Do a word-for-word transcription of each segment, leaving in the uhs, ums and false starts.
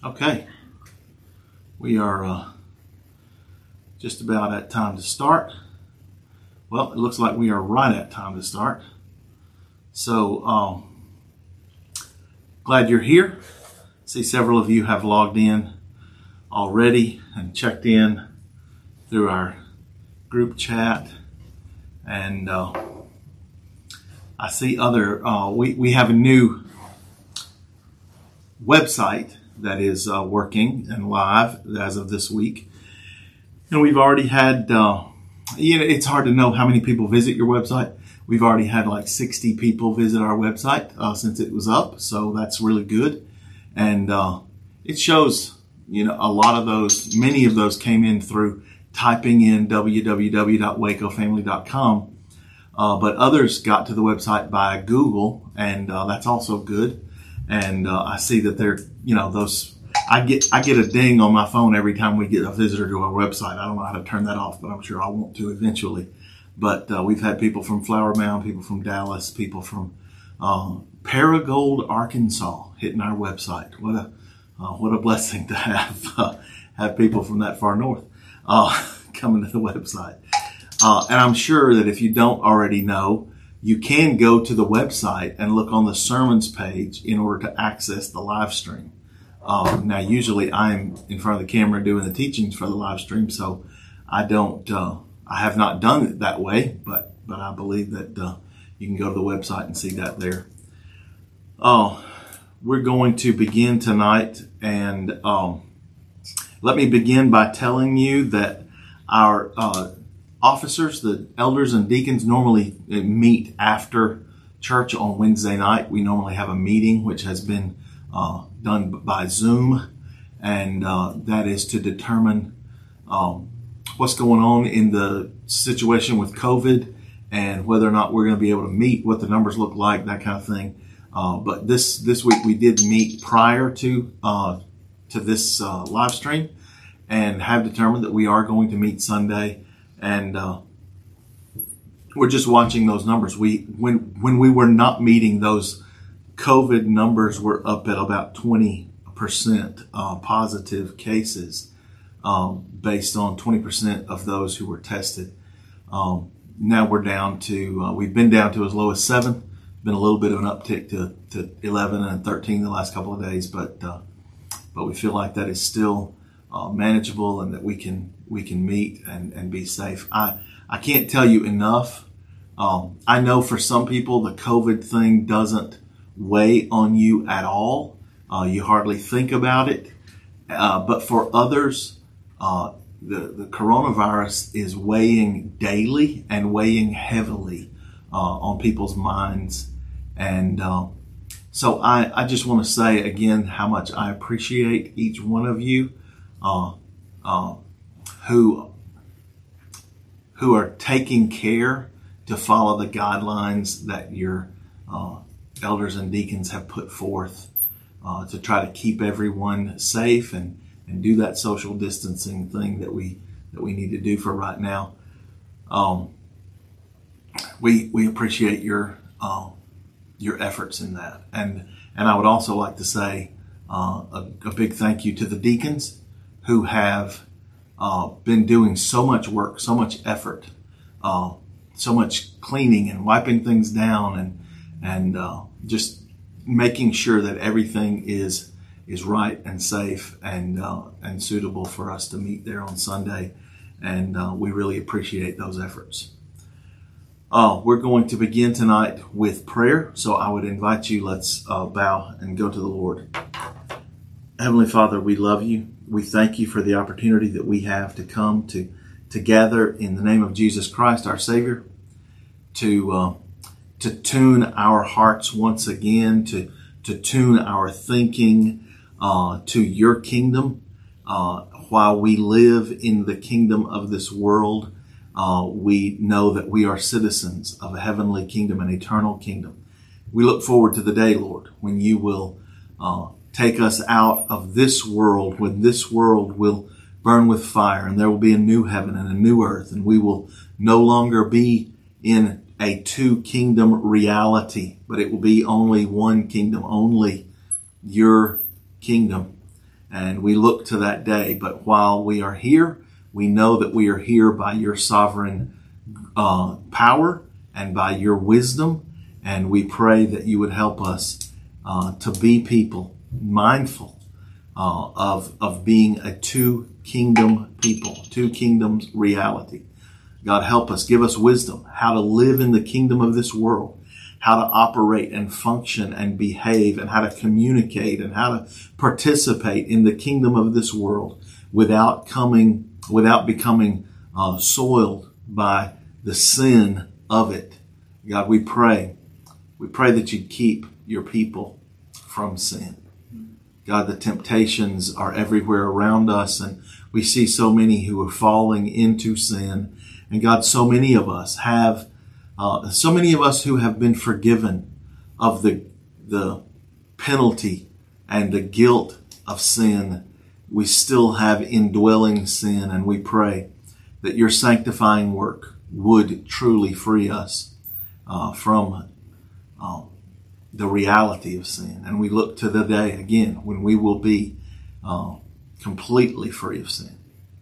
Okay, we are uh, just about at time to start. Well, it looks like we are right at time to start. So, um, glad you're here. See, several of you have logged in already and checked in through our group chat. And uh, I see other, uh, we, we have a new website that is uh, working and live as of this week. And we've already had, uh, you know, it's hard to know how many people visit your website. We've already had like sixty people visit our website uh, since it was up. So that's really good. And uh, it shows, you know, a lot of those, many of those came in through typing in w w w dot waco family dot com. Uh, but others got to the website by Google, and uh, that's also good. And uh, I see that they're, you know, those, I get I get a ding on my phone every time we get a visitor to our website. I don't know how to turn that off, but I'm sure I want to eventually. But uh, we've had people from Flower Mound, people from Dallas, people from uh, Paragould, Arkansas, hitting our website. What a uh, what a blessing to have uh, have people from that far north uh, coming to the website. Uh, and I'm sure that if you don't already know, you can go to the website and look on the sermons page in order to access the live stream. Uh, now, usually I'm in front of the camera doing the teachings for the live stream, so I don't, uh, I have not done it that way, but, but I believe that uh, you can go to the website and see that there. Uh, we're going to begin tonight, and um, let me begin by telling you that our uh, officers, the elders and deacons, normally meet after church on Wednesday night. We normally have a meeting which has been uh, done by Zoom, and uh, that is to determine um, what's going on in the situation with COVID and whether or not we're going to be able to meet, what the numbers look like, that kind of thing. Uh, but this this week we did meet prior to uh, to this uh, live stream and have determined that we are going to meet Sunday. And uh, we're just watching those numbers. We when when we were not meeting, those COVID numbers were up at about twenty percent uh, positive cases, um, based on twenty percent of those who were tested. Um, now we're down to uh, we've been down to as low as seven. Been a little bit of an uptick to, to eleven and thirteen the last couple of days, but uh, but we feel like that is still uh, manageable and that we can. we can meet and, and be safe. I, I can't tell you enough. Um, I know for some people, the COVID thing doesn't weigh on you at all. Uh, you hardly think about it. Uh, but for others, uh, the, the coronavirus is weighing daily and weighing heavily uh, on people's minds. And uh, so I, I just want to say again how much I appreciate each one of you. Uh, uh, who who are taking care to follow the guidelines that your uh, elders and deacons have put forth uh, to try to keep everyone safe and, and do that social distancing thing that we that we need to do for right now. Um, we we appreciate your uh, your efforts in that, and and I would also like to say uh, a, a big thank you to the deacons who have Uh, been doing so much work, so much effort, uh, so much cleaning and wiping things down and and uh, just making sure that everything is is right and safe and uh, and suitable for us to meet there on Sunday. And uh, we really appreciate those efforts. Uh, we're going to begin tonight with prayer. So I would invite you, let's uh, bow and go to the Lord. Heavenly Father, we love you. We thank you for the opportunity that we have to come to, to gather in the name of Jesus Christ, our Savior, to uh, to tune our hearts once again, to to tune our thinking uh, to your kingdom. Uh, while we live in the kingdom of this world, uh, we know that we are citizens of a heavenly kingdom, an eternal kingdom. We look forward to the day, Lord, when you will uh, take us out of this world, when this world will burn with fire and there will be a new heaven and a new earth, and we will no longer be in a two kingdom reality, but it will be only one kingdom, only your kingdom. And we look to that day. But while we are here, we know that we are here by your sovereign uh, power and by your wisdom. And we pray that you would help us uh, to be people mindful uh, of, of being a two kingdom people, two kingdoms reality. God, help us, give us wisdom how to live in the kingdom of this world, how to operate and function and behave, and how to communicate and how to participate in the kingdom of this world without coming, without becoming uh, soiled by the sin of it. God, we pray, we pray that you keep your people from sin. God, the temptations are everywhere around us, and we see so many who are falling into sin. And God, so many of us have, uh, so many of us who have been forgiven of the, the penalty and the guilt of sin, we still have indwelling sin. And we pray that your sanctifying work would truly free us uh, from uh, the reality of sin. And we look to the day again when we will be uh, completely free of sin.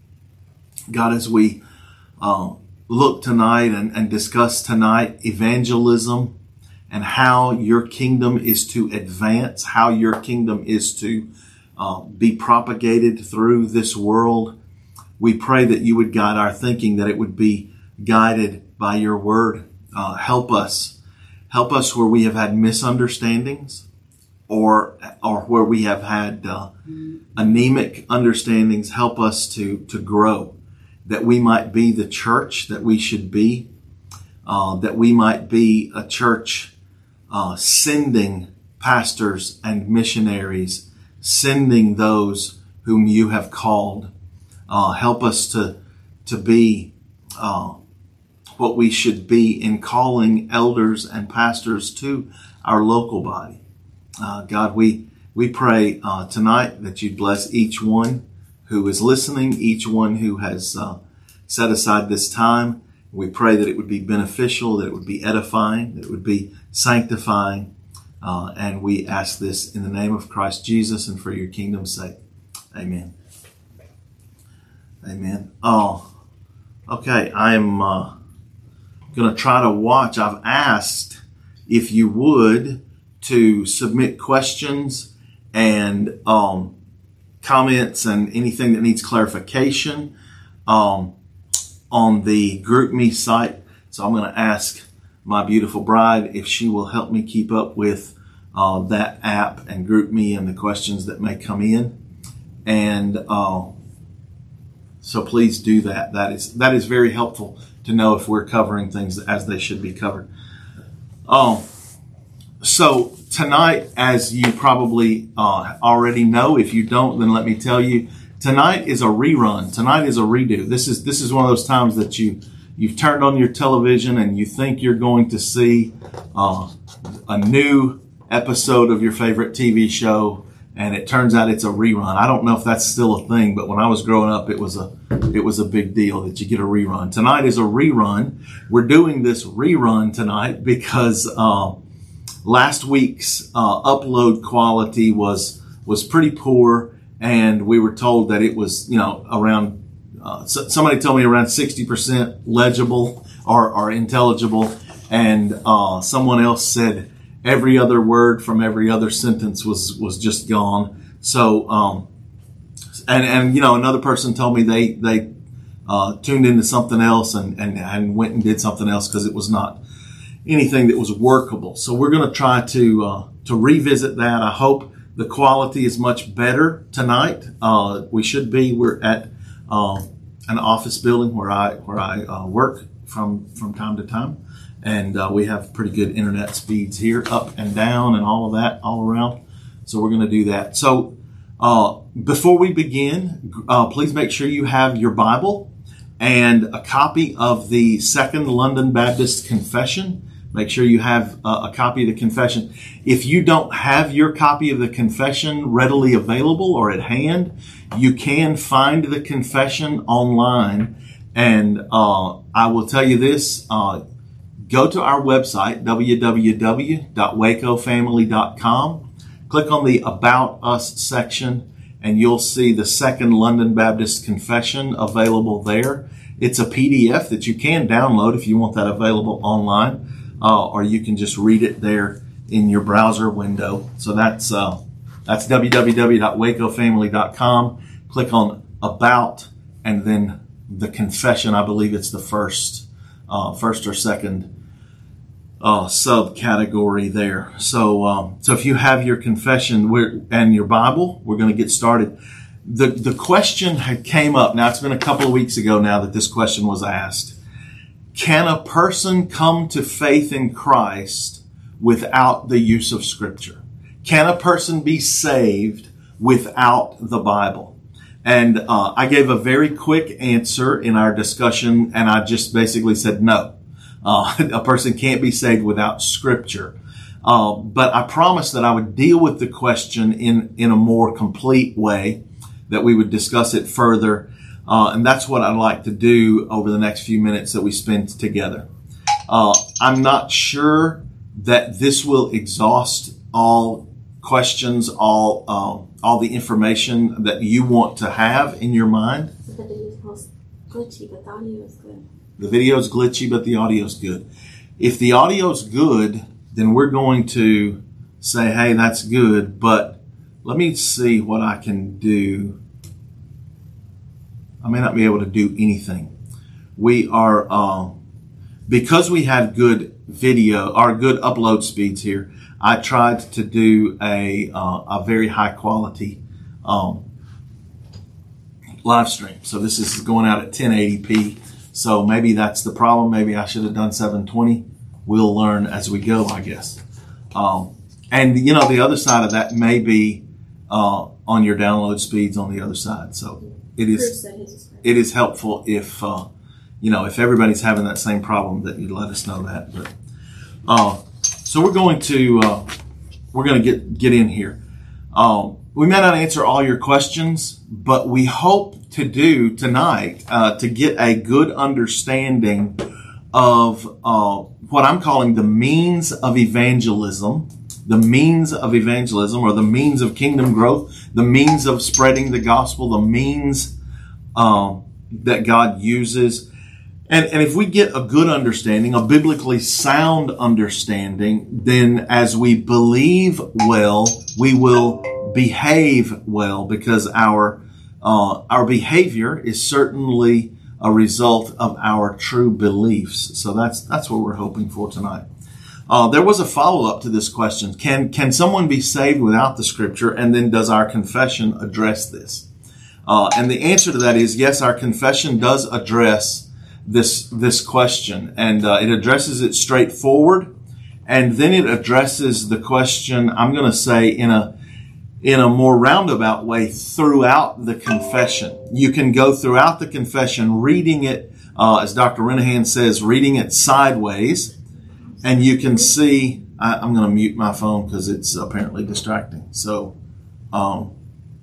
God, as we uh, look tonight and, and discuss tonight evangelism and how your kingdom is to advance, how your kingdom is to uh, be propagated through this world, we pray that you would guide our thinking, that it would be guided by your word. Uh, help us. Help us where we have had misunderstandings or or where we have had uh, anemic understandings. Help us to, to grow, that we might be the church that we should be, uh, that we might be a church uh, sending pastors and missionaries, sending those whom you have called. Uh, help us to, to be uh, what we should be in calling elders and pastors to our local body. Uh, God, we, we pray uh, tonight that you'd bless each one who is listening, each one who has uh, set aside this time. We pray that it would be beneficial, that it would be edifying, that it would be sanctifying. Uh, and we ask this in the name of Christ Jesus and for your kingdom's sake. Amen. Amen. Oh, okay. I'm uh, going to try to watch. I've asked if you would to submit questions and um, comments and anything that needs clarification um, on the GroupMe site. So I'm going to ask my beautiful bride if she will help me keep up with uh, that app and GroupMe and the questions that may come in. And uh, so please do that. That is that is very helpful to know if we're covering things as they should be covered. Um, so tonight, as you probably uh, already know, if you don't, then let me tell you, tonight is a rerun. Tonight is a redo. This is this is one of those times that you you've turned on your television and you think you're going to see uh, a new episode of your favorite T V show, and it turns out it's a rerun. I don't know if that's still a thing, but when I was growing up, it was a it was a big deal that you get a rerun. Tonight is a rerun. We're doing this rerun tonight because uh, last week's uh, upload quality was was pretty poor, and we were told that it was, you know, around. Uh, so somebody told me around sixty percent legible or, or intelligible, and uh, someone else said every other word from every other sentence was, was just gone. So, um, and, and, you know, another person told me they, they, uh, tuned into something else and, and, and went and did something else because it was not anything that was workable. So we're going to try to, uh, to revisit that. I hope the quality is much better tonight. Uh, we should be, we're at, um, an office building where I, where I, uh, work from, from time to time. And uh, we have pretty good internet speeds here, up and down and all of that all around. So we're going to do that. So uh, before we begin, uh, please make sure you have your Bible and a copy of the Second London Baptist Confession. Make sure you have uh, a copy of the confession. If you don't have your copy of the confession readily available or at hand, you can find the confession online. And uh, I will tell you this, uh, go to our website, w w w dot waco family dot com. Click on the About Us section, and you'll see the Second London Baptist Confession available there. It's a P D F that you can download if you want that available online, uh, or you can just read it there in your browser window. So that's uh, that's w w w dot waco family dot com. Click on About, and then the confession. I believe it's the first, uh, first or second uh, subcategory there. So, um, so if you have your confession we're, and your Bible, we're going to get started. The the question had came up. Now, it's been a couple of weeks ago now that this question was asked. Can a person come to faith in Christ without the use of Scripture? Can a person be saved without the Bible? And uh, I gave a very quick answer in our discussion, and I just basically said no. Uh, a person can't be saved without Scripture. Uh, but I promised that I would deal with the question in, in a more complete way, that we would discuss it further. Uh, and that's what I'd like to do over the next few minutes that we spend together. Uh, I'm not sure that this will exhaust all questions, all um, all the information that you want to have in your mind. The video is glitchy, but the audio is good. The video is glitchy, but the audio is good. If the audio is good, then we're going to say, hey, that's good, but let me see what I can do. I may not be able to do anything. We are, uh, because we have good video, or good upload speeds here, I tried to do a uh, a very high quality um, live stream. So this is going out at ten eighty p. So maybe that's the problem. Maybe I should have done seven twenty. We'll learn as we go, I guess. Um, and you know, the other side of that may be uh, on your download speeds on the other side. So it is it is helpful if uh, you know if everybody's having that same problem, that you'd let us know that. But uh, so we're going to uh, we're going to get get in here. Um, we may not answer all your questions, but we hope to do tonight uh, to get a good understanding of uh, what I'm calling the means of evangelism, the means of evangelism, or the means of kingdom growth, the means of spreading the gospel, the means um, that God uses. And, and if we get a good understanding, a biblically sound understanding, then as we believe well, we will behave well, because our uh, our behavior is certainly a result of our true beliefs. So that's that's what we're hoping for tonight. Uh, there was a follow-up to this question. Can can someone be saved without the Scripture? And then does our confession address this? Uh, and the answer to that is yes, our confession does address this this question, and uh, it addresses it straightforward, and then it addresses the question, I'm going to say, in a in a more roundabout way throughout the confession. You can go throughout the confession reading it, uh, as Doctor Renahan says, reading it sideways, and you can see, I, I'm going to mute my phone because it's apparently distracting. So, um,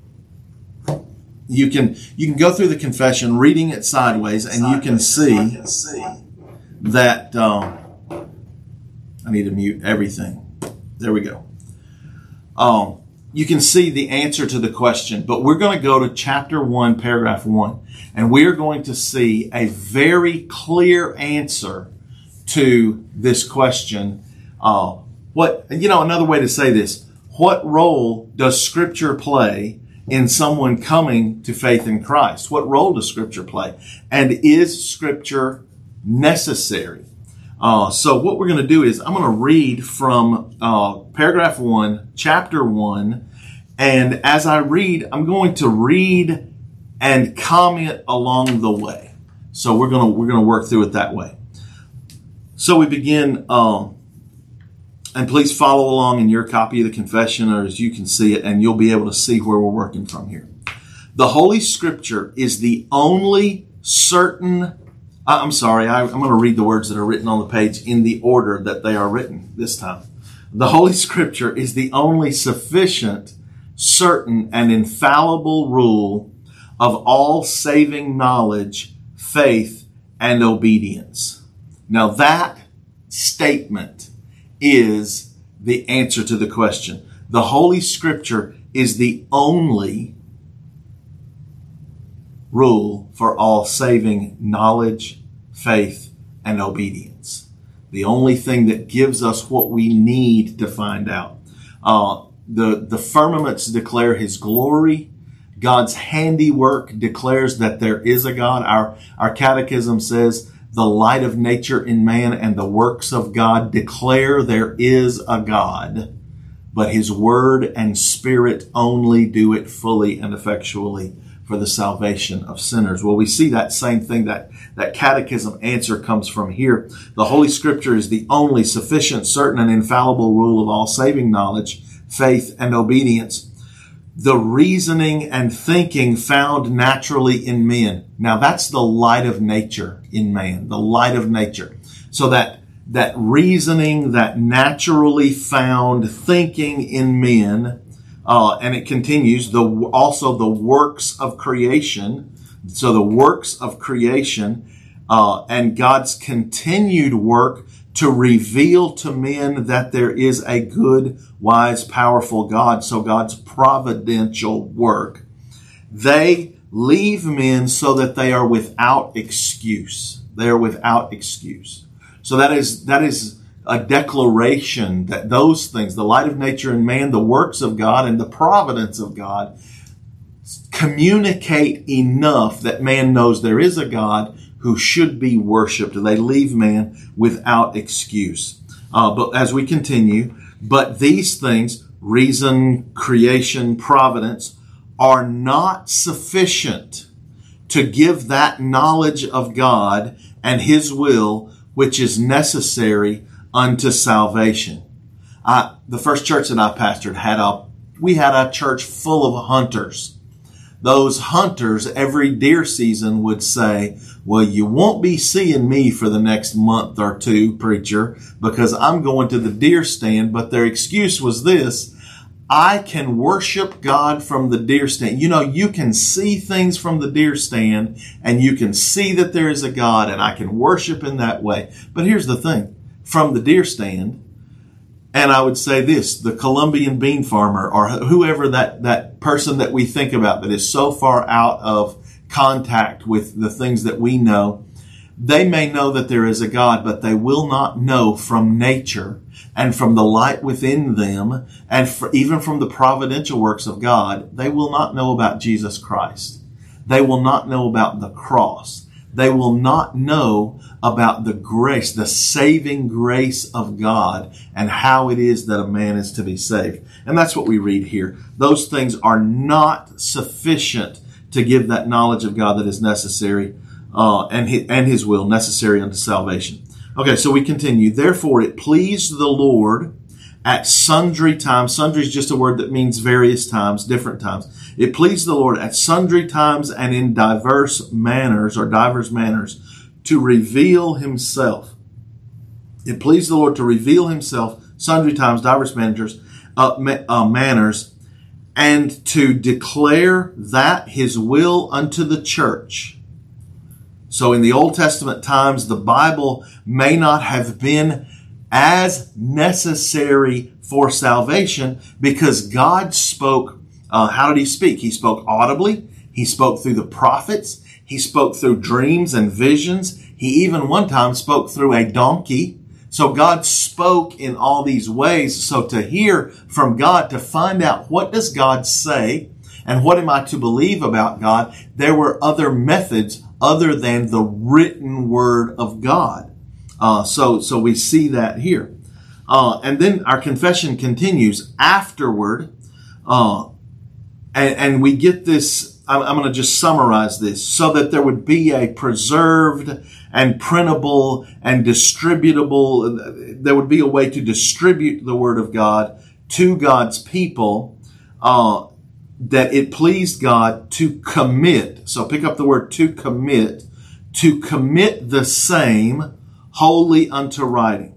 You can you can go through the confession reading it sideways, and you can see that um, I need to mute everything. There we go. Um, you can see the answer to the question, but we're going to go to chapter one, paragraph one, and we are going to see a very clear answer to this question. Uh, what you know, another way to say this: what role does Scripture play in someone coming to faith in Christ? What role does Scripture play? And is Scripture necessary? Uh, so what we're going to do is I'm going to read from uh, paragraph one, chapter one, and as I read, I'm going to read and comment along the way. So we're going to we're going to work through it that way. So we begin. Um, And please follow along in your copy of the confession, or as you can see it, and you'll be able to see where we're working from here. The Holy Scripture is the only certain, I'm sorry, I, I'm going to read the words that are written on the page in the order that they are written this time. The Holy Scripture is the only sufficient, certain, and infallible rule of all saving knowledge, faith, and obedience. Now that statement is the answer to the question. The Holy Scripture is the only rule for all saving knowledge, faith, and obedience. The only thing that gives us what we need to find out. Uh, the, the firmaments declare his glory. God's handiwork declares that there is a God. Our, our catechism says the light of nature in man and the works of God declare there is a God, but his word and spirit only do it fully and effectually for the salvation of sinners. Well, we see that same thing, that, that catechism answer comes from here. The Holy Scripture is the only sufficient, certain, and infallible rule of all saving knowledge, faith, and obedience. The reasoning and thinking found naturally in men. Now that's the light of nature in man, the light of nature. So that, that reasoning, that naturally found thinking in men, uh, and it continues, the, also the works of creation. So the works of creation, uh, and God's continued work to reveal to men that there is a good, wise, powerful God. So God's providential work. They leave men so that they are without excuse. They are without excuse. So that is, that is a declaration that those things, the light of nature in man, the works of God, and the providence of God, communicate enough that man knows there is a God who should be worshipped. They leave man without excuse. Uh, but as we continue, but these things, reason, creation, providence, are not sufficient to give that knowledge of God and his will which is necessary unto salvation. I, the first church that I pastored had a, we had a church full of hunters. Those hunters every deer season would say, well, you won't be seeing me for the next month or two, preacher, because I'm going to the deer stand. But their excuse was this: I can worship God from the deer stand. You know, you can see things from the deer stand and you can see that there is a God and I can worship in that way. But here's the thing, from the deer stand, and I would say this, the Colombian bean farmer or whoever that, that person that we think about that is so far out of contact with the things that we know, they may know that there is a God, but they will not know from nature and from the light within them and for, even from the providential works of God, they will not know about Jesus Christ. They will not know about the cross. They will not know about the grace, the saving grace of God and how it is that a man is to be saved. And that's what we read here. Those things are not sufficient to give that knowledge of God that is necessary, uh, and his, and his will necessary unto salvation. Okay, so we continue. Therefore, it pleased the Lord at sundry times. Sundry is just a word that means various times, different times. It pleased the Lord at sundry times and in diverse manners or divers manners to reveal himself. It pleased the Lord to reveal himself sundry times, divers manners, uh, ma- uh, manners, and to declare that his will unto the church. So in the Old Testament times, the Bible may not have been as necessary for salvation because God spoke. Uh, how did he speak? He spoke audibly. He spoke through the prophets. He spoke through dreams and visions. He even one time spoke through a donkey. So God spoke in all these ways. So to hear from God, to find out what does God say and what am I to believe about God, there were other methods other than the written word of God. Uh, so, so we see that here. Uh, and then our confession continues afterward. Uh, and, and we get this, I'm, I'm going to just summarize this, so that there would be a preserved and printable and distributable, there would be a way to distribute the word of God to God's people, uh, that it pleased God to commit. So pick up the word to commit, to commit the same wholly unto writing.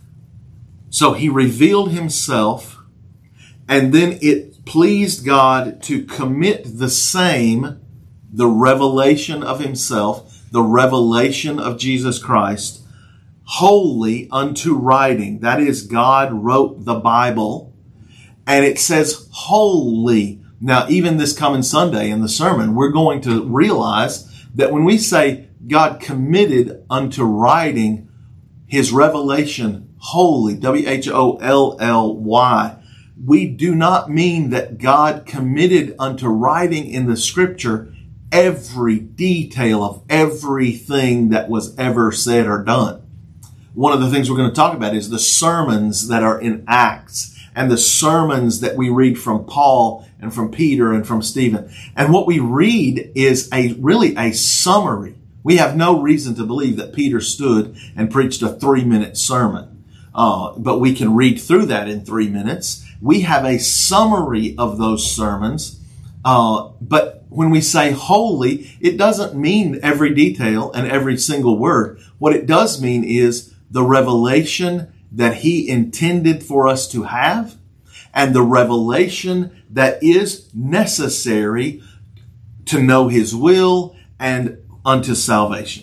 So he revealed himself, and then it pleased God to commit the same, the revelation of himself, the revelation of Jesus Christ, wholly unto writing. That is, God wrote the Bible, and it says wholly, Now, even this coming Sunday in the sermon, we're going to realize that when we say God committed unto writing his revelation wholly, W H O L L Y, we do not mean that God committed unto writing in the scripture every detail of everything that was ever said or done. One of the things we're going to talk about is the sermons that are in Acts and the sermons that we read from Paul and from Peter and from Stephen. And what we read is a really a summary. We have no reason to believe that Peter stood and preached a three-minute sermon. Uh, but we can read through that in three minutes. We have a summary of those sermons. Uh, but when we say holy, it doesn't mean every detail and every single word. What it does mean is the revelation that he intended for us to have and the revelation that is necessary to know his will and unto salvation.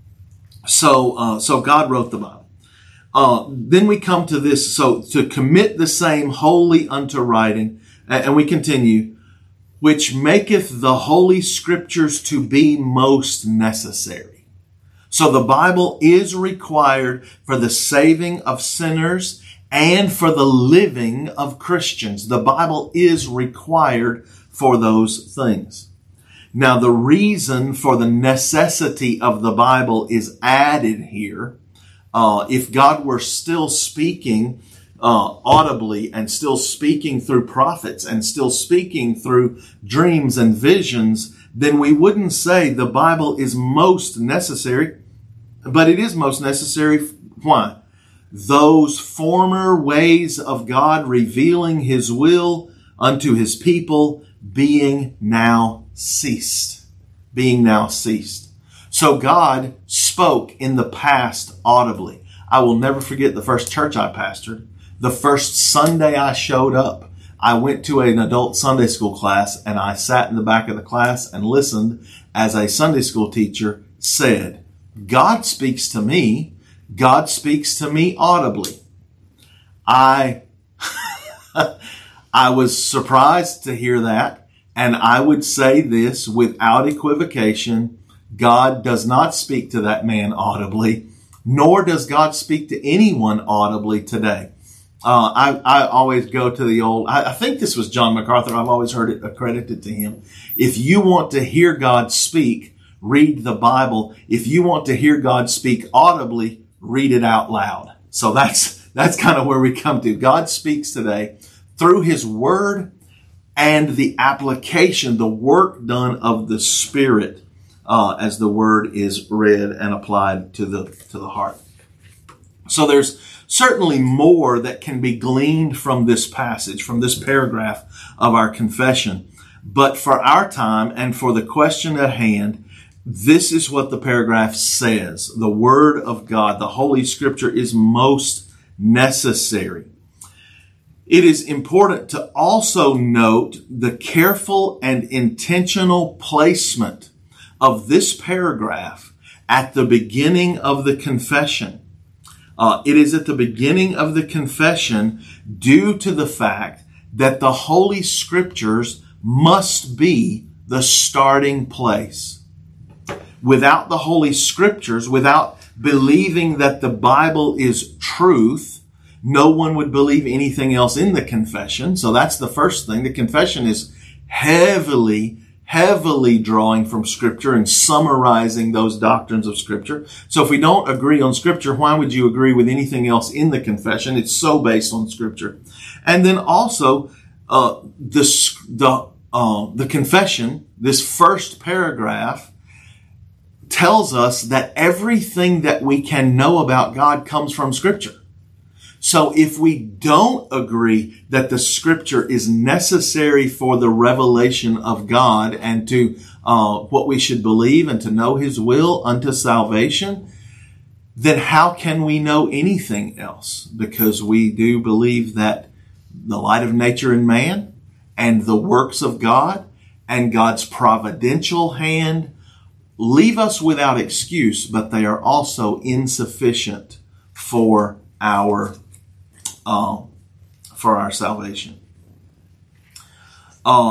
So, uh, so God wrote the Bible. Uh, then we come to this. So to commit the same wholly unto writing, and we continue, which maketh the holy scriptures to be most necessary. So the Bible is required for the saving of sinners and for the living of Christians. The Bible is required for those things. Now, the reason for the necessity of the Bible is added here. Uh, if God were still speaking uh, audibly and still speaking through prophets and still speaking through dreams and visions, then we wouldn't say the Bible is most necessary, but it is most necessary. Why? Those former ways of God revealing his will unto his people being now ceased. Being now ceased. So God spoke in the past audibly. I will never forget the first church I pastored. The first Sunday I showed up, I went to an adult Sunday school class and I sat in the back of the class and listened as a Sunday school teacher said, God speaks to me. God speaks to me audibly. I, I was surprised to hear that. And I would say this without equivocation. God does not speak to that man audibly, nor does God speak to anyone audibly today. Uh, I, I always go to the old, I, I think this was John MacArthur. I've always heard it accredited to him. If you want to hear God speak, read the Bible. If you want to hear God speak audibly, read it out loud. So that's, that's kind of where we come to. God speaks today through his word and the application, the work done of the Spirit, uh, as the word is read and applied to the, to the heart. So there's certainly more that can be gleaned from this passage, from this paragraph of our confession. But for our time and for the question at hand, this is what the paragraph says. The Word of God, the Holy Scripture, is most necessary. It is important to also note the careful and intentional placement of this paragraph at the beginning of the confession. Uh, it is at the beginning of the confession due to the fact that the Holy Scriptures must be the starting place. Without the Holy Scriptures, without believing that the Bible is truth, no one would believe anything else in the confession. So that's the first thing. The confession is heavily, heavily drawing from Scripture and summarizing those doctrines of Scripture. So if we don't agree on Scripture, why would you agree with anything else in the confession? It's so based on Scripture. And then also, uh, the, the, uh, the confession, this first paragraph, tells us that everything that we can know about God comes from Scripture. So if we don't agree that the Scripture is necessary for the revelation of God and to uh, what we should believe and to know his will unto salvation, then how can we know anything else? Because we do believe that the light of nature in man and the works of God and God's providential hand leave us without excuse, but they are also insufficient for our uh, for our salvation. Uh,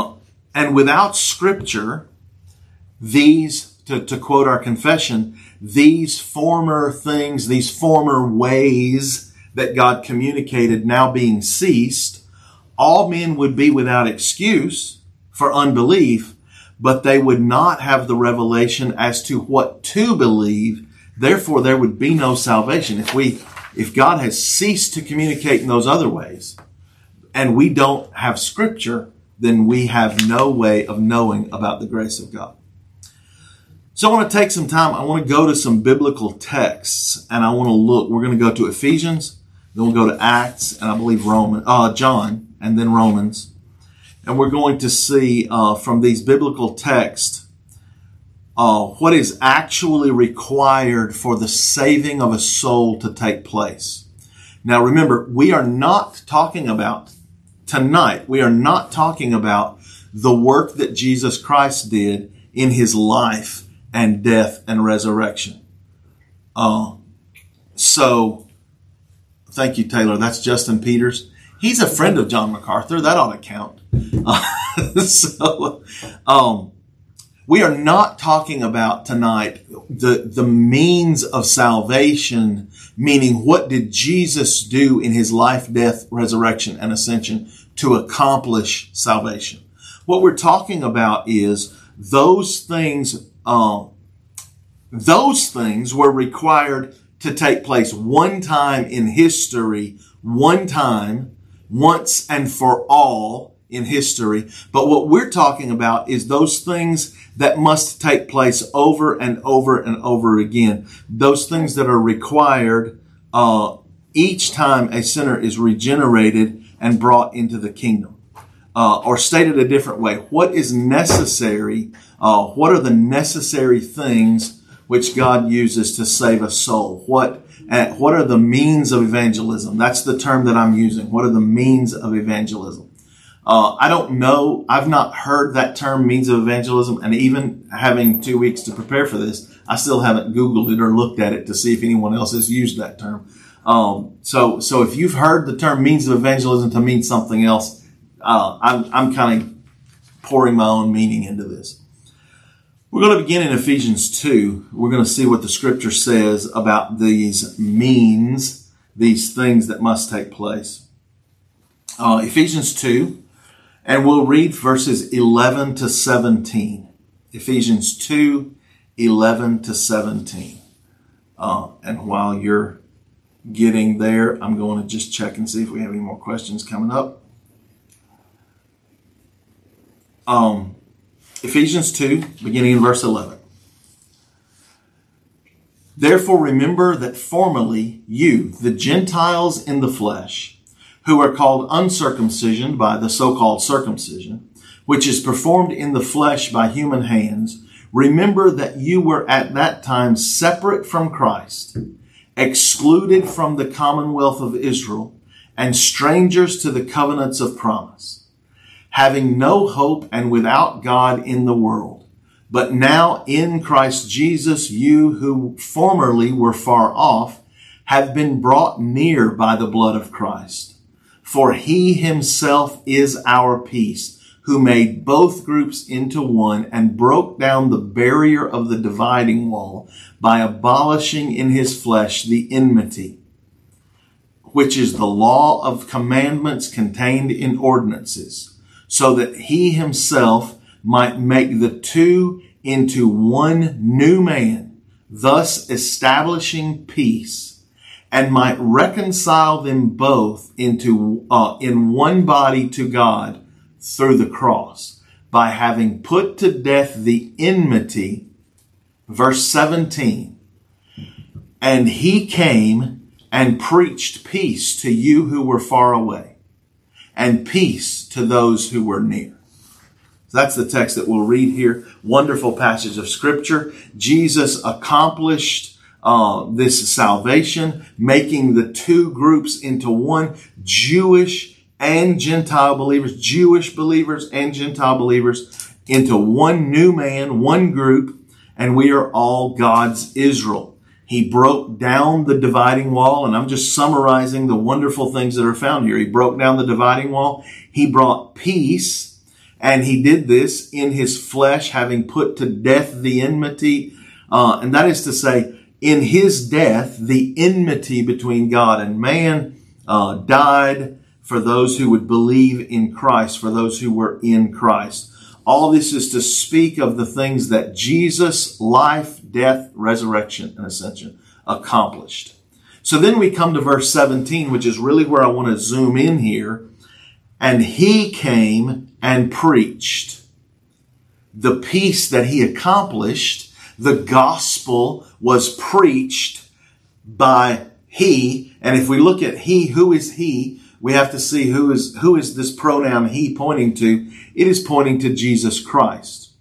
And without Scripture, these, to, to quote our confession, these former things, these former ways that God communicated now being ceased, all men would be without excuse for unbelief, but they would not have the revelation as to what to believe. Therefore, there would be no salvation. If we, if God has ceased to communicate in those other ways, and we don't have Scripture, then we have no way of knowing about the grace of God. So I want to take some time. I want to go to some biblical texts, and I want to look. We're going to go to Ephesians, then we'll go to Acts, and I believe Roman, uh, John, and then Romans. And we're going to see uh, from these biblical texts uh, what is actually required for the saving of a soul to take place. Now remember, we are not talking about tonight, we are not talking about the work that Jesus Christ did in his life and death and resurrection. Uh, so, thank you, Taylor. That's Justin Peters. He's a friend of John MacArthur. That ought to count. Uh, so, um, we are not talking about tonight the, the means of salvation, meaning what did Jesus do in his life, death, resurrection, and ascension to accomplish salvation. What we're talking about is those things, uh, those things were required to take place one time in history, one time, once and for all in history. But what we're talking about is those things that must take place over and over and over again. Those things that are required uh, each time a sinner is regenerated and brought into the kingdom. Uh, or stated a different way, what is necessary? Uh, what are the necessary things which God uses to save a soul? What uh, what are the means of evangelism? That's the term that I'm using. What are the means of evangelism? Uh, I don't know. I've not heard that term, means of evangelism, and even having two weeks to prepare for this, I still haven't Googled it or looked at it to see if anyone else has used that term. Um, so, so if you've heard the term means of evangelism to mean something else, uh, I'm, I'm kind of pouring my own meaning into this. We're going to begin in Ephesians two. We're going to see what the Scripture says about these means, these things that must take place. Uh, Ephesians two, and we'll read verses eleven to seventeen. Ephesians two, eleven to seventeen. Uh, and while you're getting there, I'm going to just check and see if we have any more questions coming up. Um, Ephesians two, beginning in verse eleven. Therefore remember that formerly you, the Gentiles in the flesh, who are called uncircumcision by the so-called circumcision, which is performed in the flesh by human hands, remember that you were at that time separate from Christ, excluded from the commonwealth of Israel, and strangers to the covenants of promise, having no hope and without God in the world. But now in Christ Jesus, you who formerly were far off have been brought near by the blood of Christ. For he himself is our peace, who made both groups into one and broke down the barrier of the dividing wall by abolishing in his flesh the enmity, which is the law of commandments contained in ordinances, so that he himself might make the two into one new man, thus establishing peace, and might reconcile them both into uh, in one body to God through the cross, by having put to death the enmity. Verse seventeen. And he came and preached peace to you who were far away, and peace to those who were near. That's the text that we'll read here. Wonderful passage of Scripture. Jesus accomplished uh, this salvation, making the two groups into one, Jewish and Gentile believers, Jewish believers and Gentile believers, into one new man, one group, and we are all God's Israel. He broke down the dividing wall, and I'm just summarizing the wonderful things that are found here. He broke down the dividing wall. He brought peace. And he did this in his flesh, having put to death the enmity. Uh, and that is to say, in his death, the enmity between God and man uh, died for those who would believe in Christ, for those who were in Christ. All this is to speak of the things that Jesus' life, death, resurrection, and ascension accomplished. So then we come to verse seventeen, which is really where I want to zoom in here. And he came and preached. The peace that he accomplished, the gospel was preached by he. And if we look at he, who is he? We have to see who is, who is this pronoun he pointing to? It is pointing to Jesus Christ.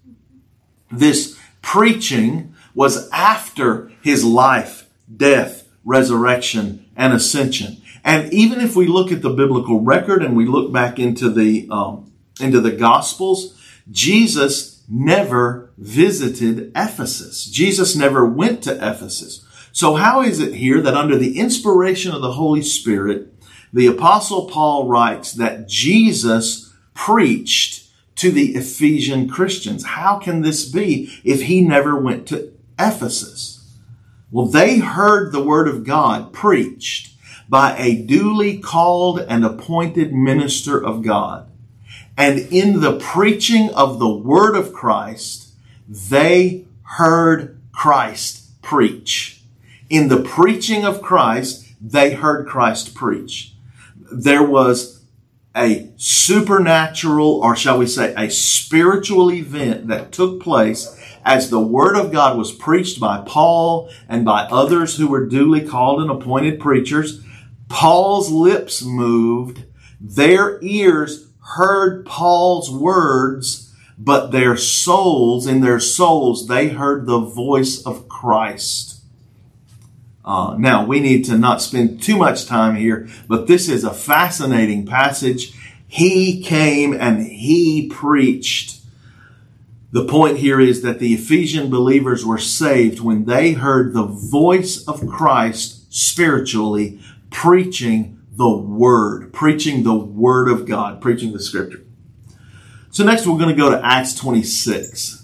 This preaching was after his life, death, resurrection, and ascension. And even if we look at the biblical record and we look back into the, um, into the Gospels, Jesus never visited Ephesus. Jesus never went to Ephesus. So how is it here that under the inspiration of the Holy Spirit, the Apostle Paul writes that Jesus preached to the Ephesian Christians? How can this be if he never went to Ephesus? Well, they heard the word of God preached by a duly called and appointed minister of God. And in the preaching of the word of Christ, they heard Christ preach. In the preaching of Christ, they heard Christ preach. There was a supernatural, or shall we say, a spiritual event that took place as the word of God was preached by Paul and by others who were duly called and appointed preachers. Paul's lips moved. Their ears heard Paul's words, but their souls, in their souls, they heard the voice of Christ. Uh, now, we need to not spend too much time here, but this is a fascinating passage. He came and he preached. The point here is that the Ephesian believers were saved when they heard the voice of Christ spiritually preaching the Word, preaching the Word of God, preaching the Scripture. So next we're going to go to Acts twenty-six.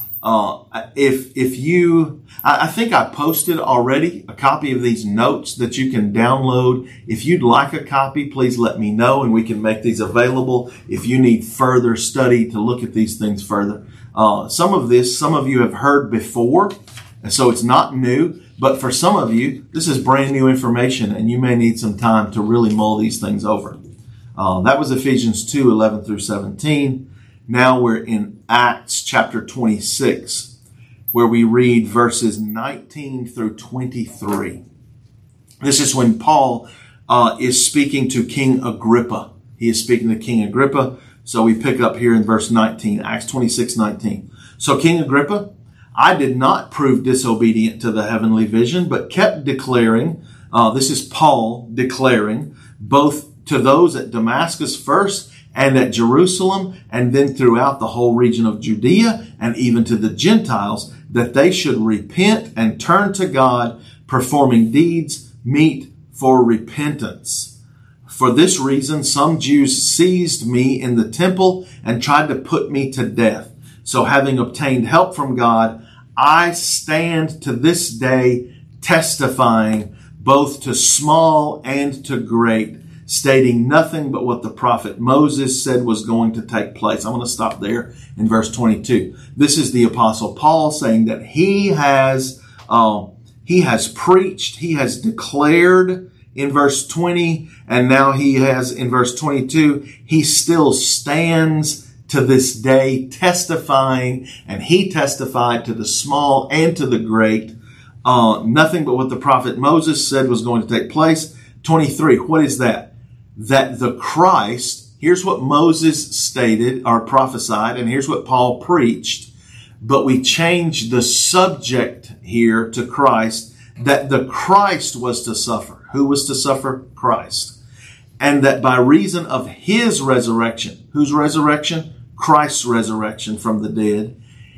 Uh, if, if you, I, I think I posted already a copy of these notes that you can download. If you'd like a copy, please let me know and we can make these available if you need further study to look at these things further. Uh, some of this, some of you have heard before, and so it's not new. But for some of you, this is brand new information, and you may need some time to really mull these things over. Uh, that was Ephesians two, eleven through seventeen. Now we're in Acts chapter twenty-six, where we read verses nineteen through twenty-three. This is when Paul uh, is speaking to King Agrippa. He is speaking to King Agrippa. So we pick up here in verse nineteen, Acts twenty-six, nineteen. So King Agrippa, I did not prove disobedient to the heavenly vision, but kept declaring, uh, this is Paul declaring, both to those at Damascus first and at Jerusalem, and then throughout the whole region of Judea, and even to the Gentiles, that they should repent and turn to God, performing deeds meet for repentance. For this reason, some Jews seized me in the temple and tried to put me to death. So having obtained help from God, I stand to this day testifying both to small and to great, stating nothing but what the prophet Moses said was going to take place. I'm going to stop there in verse twenty-two. This is the Apostle Paul saying that he has, uh, he has preached, he has declared in verse twenty, and now he has in verse twenty-two, he still stands to this day testifying, and he testified to the small and to the great, uh, nothing but what the prophet Moses said was going to take place. twenty-three, what is that? That the Christ, here's what Moses stated or prophesied, and here's what Paul preached, but we changed the subject here to Christ, that the Christ was to suffer. Who was to suffer? Christ. And that by reason of his resurrection, whose resurrection? Christ's resurrection from the dead,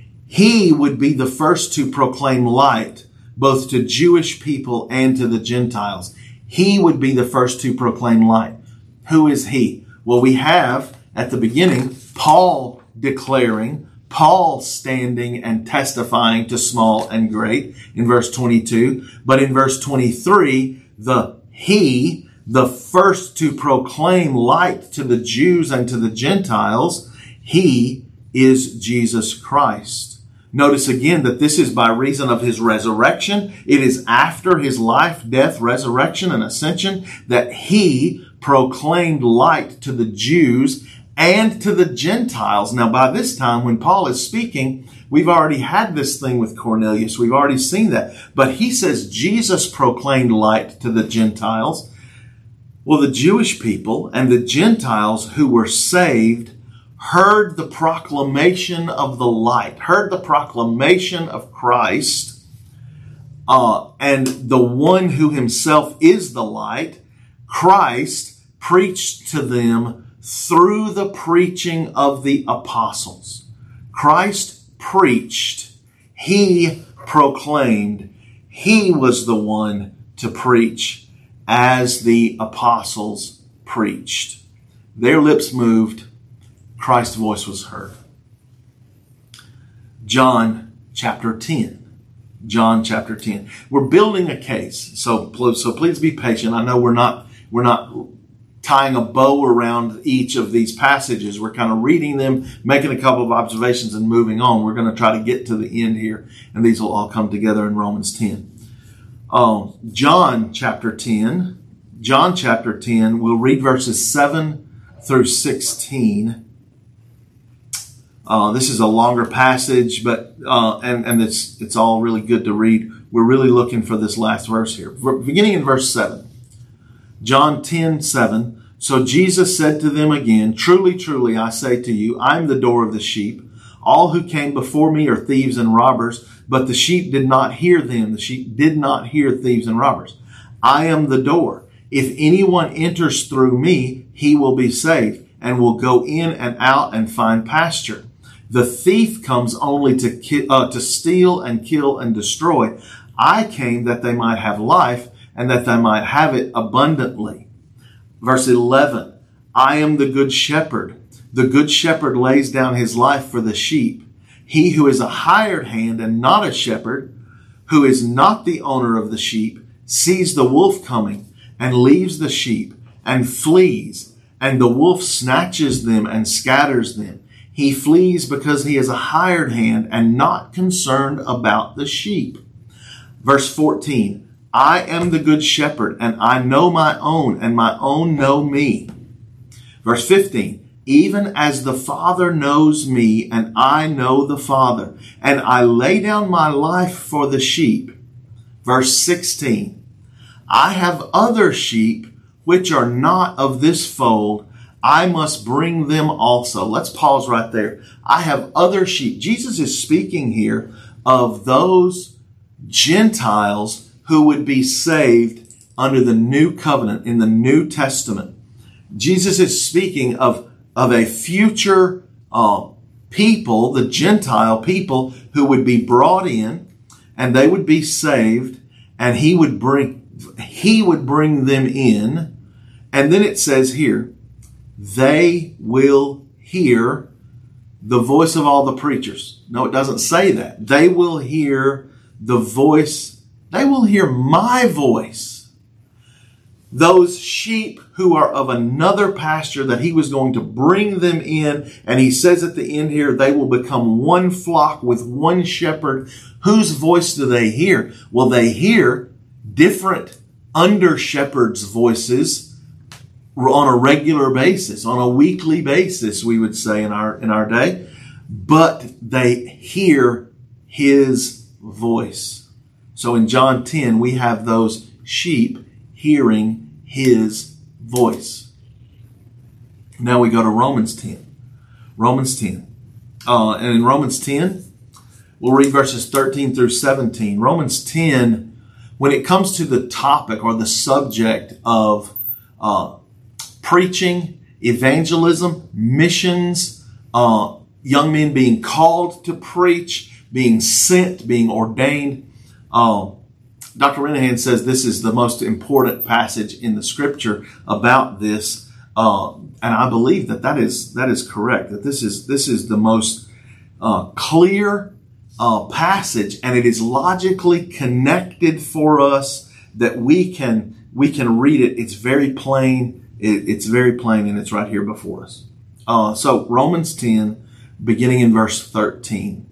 he would be the first to proclaim light both to Jewish people and to the Gentiles. He would be the first to proclaim light. Who is he? Well, we have at the beginning Paul declaring, Paul standing and testifying to small and great in verse twenty-two. But in verse twenty-three, the he, the first to proclaim light to the Jews and to the Gentiles, he is Jesus Christ. Notice again that this is by reason of his resurrection. It is after his life, death, resurrection, and ascension that he proclaimed light to the Jews and to the Gentiles. Now, by this time, when Paul is speaking, we've already had this thing with Cornelius. We've already seen that. But he says Jesus proclaimed light to the Gentiles. Well, the Jewish people and the Gentiles who were saved heard the proclamation of the light, heard the proclamation of Christ, uh, and the one who himself is the light, Christ, preached to them through the preaching of the apostles. Christ preached. He proclaimed. He was the one to preach as the apostles preached. Their lips moved. Christ's voice was heard. John chapter ten. John chapter ten. We're building a case. So, so please be patient. I know we're not, we're not tying a bow around each of these passages. We're kind of reading them, making a couple of observations and moving on. We're going to try to get to the end here, and these will all come together in Romans ten. Um, John chapter ten. John chapter ten, we'll read verses seven through sixteen. Uh, this is a longer passage, but uh, and, and it's, it's all really good to read. We're really looking for this last verse here. Beginning in verse seven. John ten, seven. So Jesus said to them again, truly, truly, I say to you, I am the door of the sheep. All who came before me are thieves and robbers, but the sheep did not hear them. The sheep did not hear thieves and robbers. I am the door. If anyone enters through me, he will be saved and will go in and out and find pasture. The thief comes only to ki- uh, to steal and kill and destroy. I came that they might have life and that they might have it abundantly. Verse eleven, I am the good shepherd. The good shepherd lays down his life for the sheep. He who is a hired hand and not a shepherd, who is not the owner of the sheep, sees the wolf coming and leaves the sheep and flees, and the wolf snatches them and scatters them. He flees because he is a hired hand and not concerned about the sheep. Verse fourteen, I am the good shepherd, and I know my own, and my own know me. Verse fifteen, even as the Father knows me, and I know the Father, and I lay down my life for the sheep. Verse sixteen, I have other sheep which are not of this fold. I must bring them also. Let's pause right there. I have other sheep. Jesus is speaking here of those Gentiles who would be saved under the new covenant in the New Testament. Jesus is speaking of, of a future uh, people, the Gentile people, who would be brought in and they would be saved, and he would bring, he would bring them in. And then it says here, they will hear the voice of all the preachers. No, it doesn't say that. They will hear the voice. They will hear my voice. Those sheep who are of another pasture that he was going to bring them in. And he says at the end here, they will become one flock with one shepherd. Whose voice do they hear? Well, they hear different under shepherds' voices on a regular basis, on a weekly basis, we would say in our, in our day, but they hear his voice. So in John ten, we have those sheep hearing his voice. Now we go to Romans ten. Romans ten. Uh, and in Romans ten, we'll read verses thirteen through seventeen. Romans ten, when it comes to the topic or the subject of uh, preaching, evangelism, missions, uh, young men being called to preach, being sent, being ordained. Uh, Doctor Renahan says this is the most important passage in the scripture about this. Uh, and I believe that that is, that is correct, that this is, this is the most uh, clear uh, passage, and it is logically connected for us that we can, we can read it. It's very plain. It, it's very plain, and it's right here before us. Uh, so Romans ten, beginning in verse thirteen.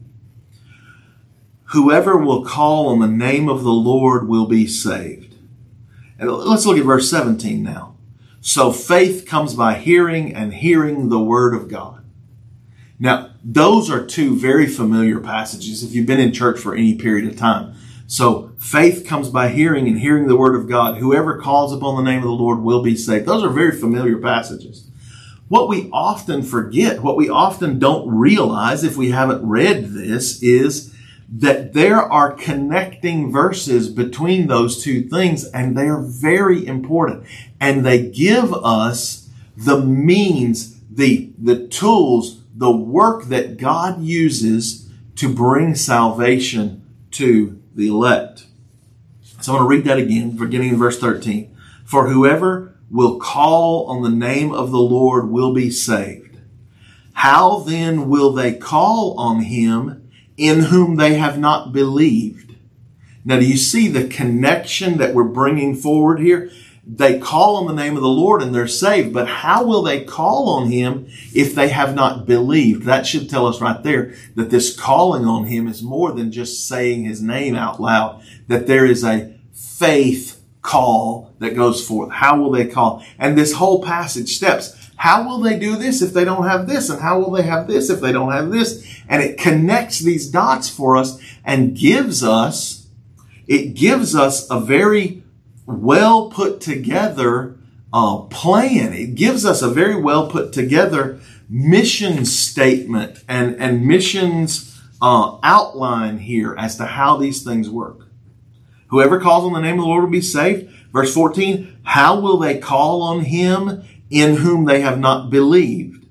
Whoever will call on the name of the Lord will be saved. And let's look at verse seventeen now. So faith comes by hearing, and hearing the word of God. Now, those are two very familiar passages if you've been in church for any period of time. So faith comes by hearing, and hearing the word of God. Whoever calls upon the name of the Lord will be saved. Those are very familiar passages. What we often forget, what we often don't realize if we haven't read this, is that there are connecting verses between those two things, and they are very important. And they give us the means, the, the tools, the work that God uses to bring salvation to the elect. So I'm going to read that again, beginning in verse thirteen. For whoever will call on the name of the Lord will be saved. How then will they call on him in whom they have not believed? Now, do you see the connection that we're bringing forward here? They call on the name of the Lord and they're saved, but how will they call on him if they have not believed? That should tell us right there that this calling on him is more than just saying his name out loud, that there is a faith call that goes forth. How will they call? And this whole passage steps. How will they do this if they don't have this? And how will they have this if they don't have this? And it connects these dots for us and gives us, it gives us a very well put together uh, plan. It gives us a very well put together mission statement and, and missions uh, outline here as to how these things work. Whoever calls on the name of the Lord will be saved. Verse fourteen, how will they call on him in whom they have not believed?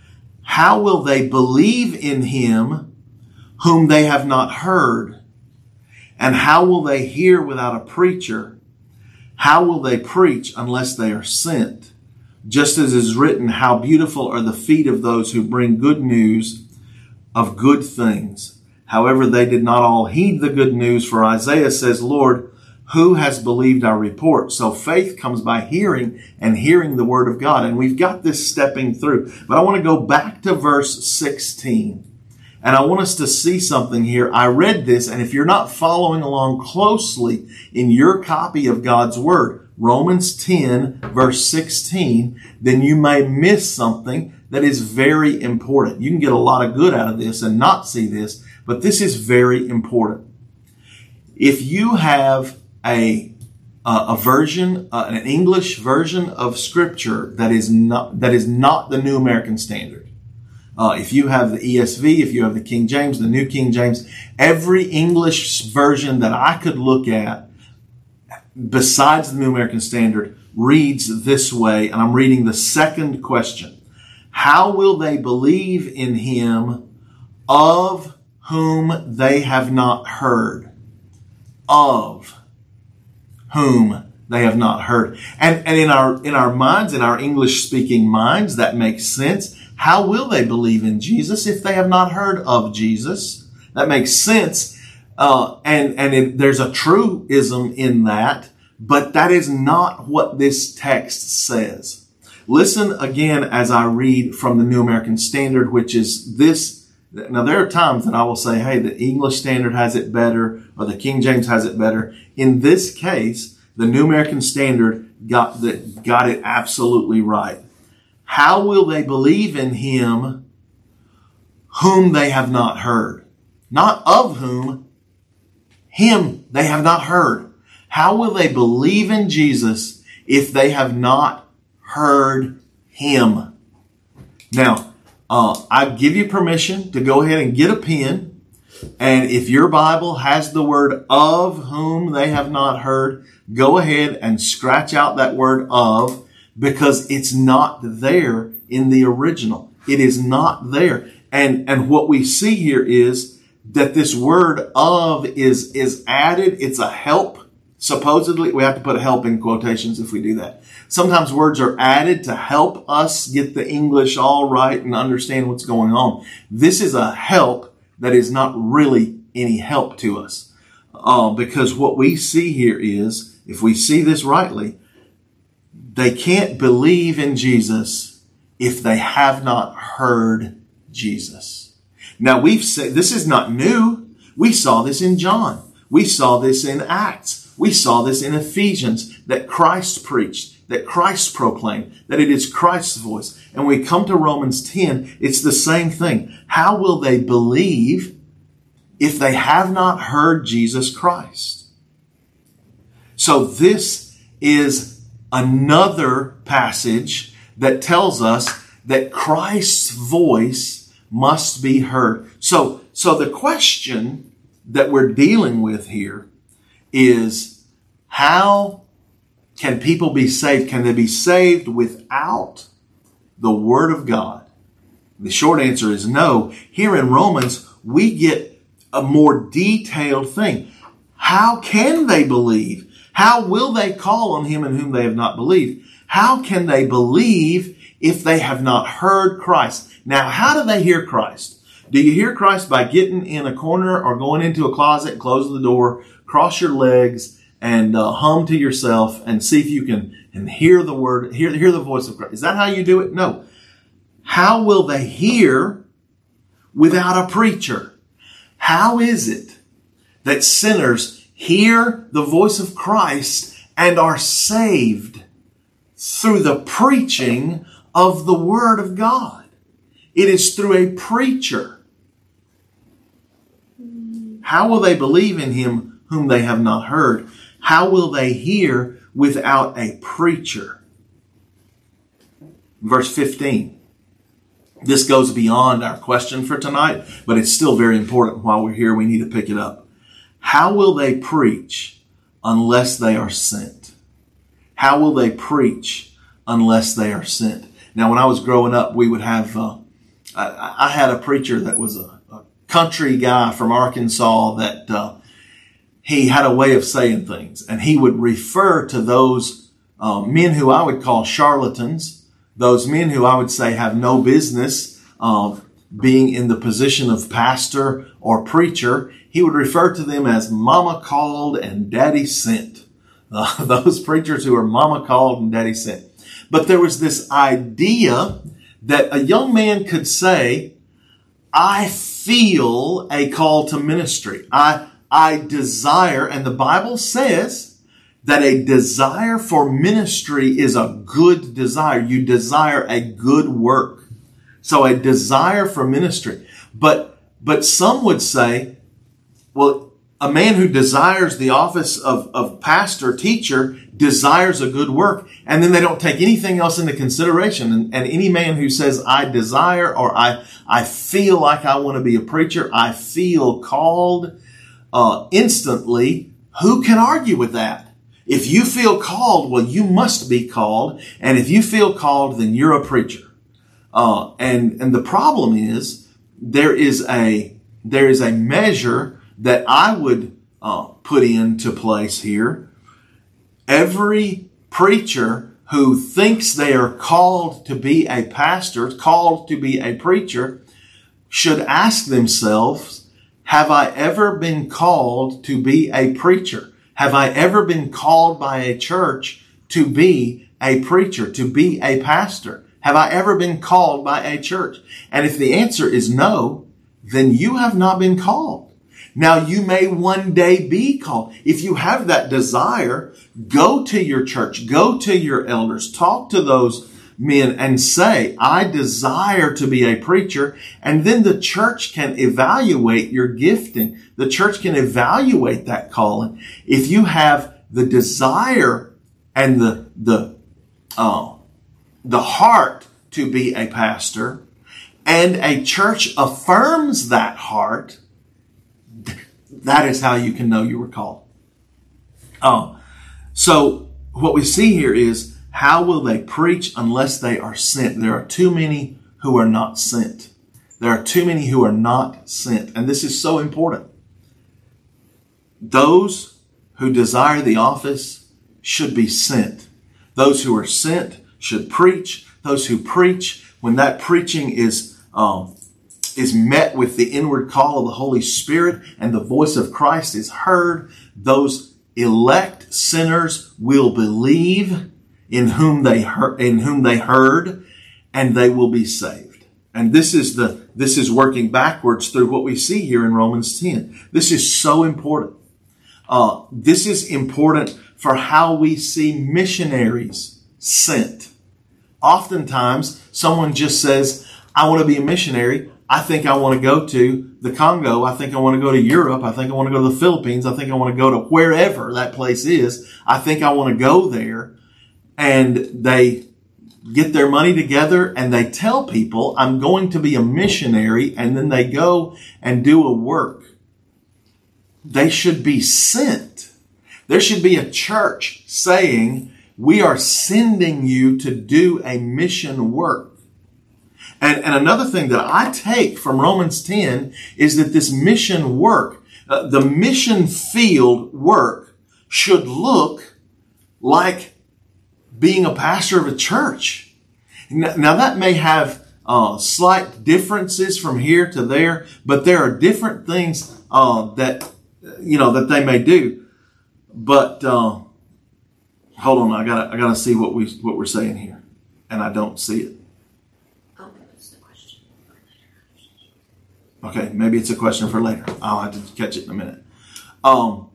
How will they believe in him whom they have not heard? And how will they hear without a preacher? How will they preach unless they are sent? Just as is written, how beautiful are the feet of those who bring good news of good things. However, they did not all heed the good news, for Isaiah says, Lord, who has believed our report? So faith comes by hearing, and hearing the word of God. And we've got this stepping through. But I want to go back to verse sixteen. And I want us to see something here. I read this, and if you're not following along closely in your copy of God's word, Romans ten, verse sixteen, then you may miss something that is very important. You can get a lot of good out of this and not see this, but this is very important. If you have a a version, uh, an English version of Scripture that is not that is not the New American Standard, uh, if you have the E S V, if you have the King James, the New King James, every English version that I could look at besides the New American Standard reads this way, and I'm reading the second question. How will they believe in him of whom they have not heard? Of whom they have not heard. And, and in our, in our minds, in our English speaking minds, that makes sense. How will they believe in Jesus if they have not heard of Jesus? That makes sense. Uh, and, and it, there's a truism in that, but that is not what this text says. Listen again as I read from the New American Standard, which is this. Now, there are times that I will say, hey, the English Standard has it better, or the King James has it better. In this case, the New American Standard got the, got it absolutely right. How will they believe in him whom they have not heard? Not of whom, him they have not heard. How will they believe in Jesus if they have not heard him? Now, Uh, I give you permission to go ahead and get a pen. And if your Bible has the word of whom they have not heard, go ahead and scratch out that word of, because it's not there in the original. It is not there. And, and what we see here is that this word of is, is added. It's a help. supposedly, we have to put help in quotations if we do that. Sometimes words are added to help us get the English all right and understand what's going on. This is a help that is not really any help to us. Uh, because what we see here is, if we see this rightly, they can't believe in Jesus if they have not heard Jesus. Now we've said, this is not new. We saw this in John. We saw this in Acts. We saw this in Ephesians, that Christ preached, that Christ proclaimed, that it is Christ's voice. And we come to Romans ten, it's the same thing. How will they believe if they have not heard Jesus Christ? So this is another passage that tells us that Christ's voice must be heard. So, so the question that we're dealing with here is, how can people be saved? Can they be saved without the Word of God? The short answer is no. Here in Romans, we get a more detailed thing. How can they believe? How will they call on Him in whom they have not believed? How can they believe if they have not heard Christ? Now, how do they hear Christ? Do you hear Christ by getting in a corner or going into a closet, closing the door, cross your legs, and uh, hum to yourself and see if you can and hear the word, hear, hear the voice of Christ? Is that how you do it? No. How will they hear without a preacher? How is it that sinners hear the voice of Christ and are saved through the preaching of the Word of God? It is through a preacher. How will they believe in Him whom they have not heard? How will they hear without a preacher? Verse fifteen. This goes beyond our question for tonight, but it's still very important. While we're here, we need to pick it up. How will they preach unless they are sent? How will they preach unless they are sent? Now, when I was growing up, we would have, uh, I, I had a preacher that was a, a country guy from Arkansas that uh, he had a way of saying things. And he would refer to those uh, men who I would call charlatans, those men who I would say have no business uh, being in the position of pastor or preacher. He would refer to them as mama called and daddy sent. Uh, those preachers who are mama called and daddy sent. But there was this idea that a young man could say, I feel a call to ministry. I, I desire, and the Bible says that a desire for ministry is a good desire. You desire a good work. So a desire for ministry. But, but some would say, well, a man who desires the office of, of pastor, teacher, desires a good work. And then they don't take anything else into consideration. And, and any man who says, I desire, or I, I feel like I want to be a preacher, I feel called, uh, instantly, who can argue with that? If you feel called, well, you must be called. And if you feel called, then you're a preacher. Uh, and, and the problem is there is a, there is a measure that I would, uh, put into place here. Every preacher who thinks they are called to be a pastor, called to be a preacher, should ask themselves, have I ever been called to be a preacher? Have I ever been called by a church to be a preacher, to be a pastor? Have I ever been called by a church? And if the answer is no, then you have not been called. Now, you may one day be called. If you have that desire, go to your church, go to your elders, talk to those men and say, I desire to be a preacher. And then the church can evaluate your gifting. The church can evaluate that calling. If you have the desire and the, the, uh, the heart to be a pastor, and a church affirms that heart, that is how you can know you were called. Oh, so what we see here is, how will they preach unless they are sent? There are too many who are not sent. There are too many who are not sent. And this is so important. Those who desire the office should be sent. Those who are sent should preach. Those who preach, when that preaching is um, is met with the inward call of the Holy Spirit and the voice of Christ is heard, those elect sinners will believe in whom they heard, in whom they heard, and they will be saved. And this is the this is working backwards through what we see here in Romans ten. This is so important. Uh, this is important for how we see missionaries sent. Oftentimes, someone just says, I want to be a missionary. I think I want to go to the Congo. I think I want to go to Europe. I think I want to go to the Philippines. I think I want to go to wherever that place is. I think I want to go there. And they get their money together and they tell people, I'm going to be a missionary. And then they go and do a work. They should be sent. There should be a church saying, we are sending you to do a mission work. And, and another thing that I take from Romans ten is that this mission work, uh, the mission field work, should look like being a pastor of a church. Now, now that may have uh, slight differences from here to there, but there are different things uh, that, you know, that they may do. But uh, hold on, I gotta I gotta see what we what we're saying here, and I don't see it. Oh, that's the question for later. Okay, maybe it's a question for later. I'll have to catch it in a minute. Um,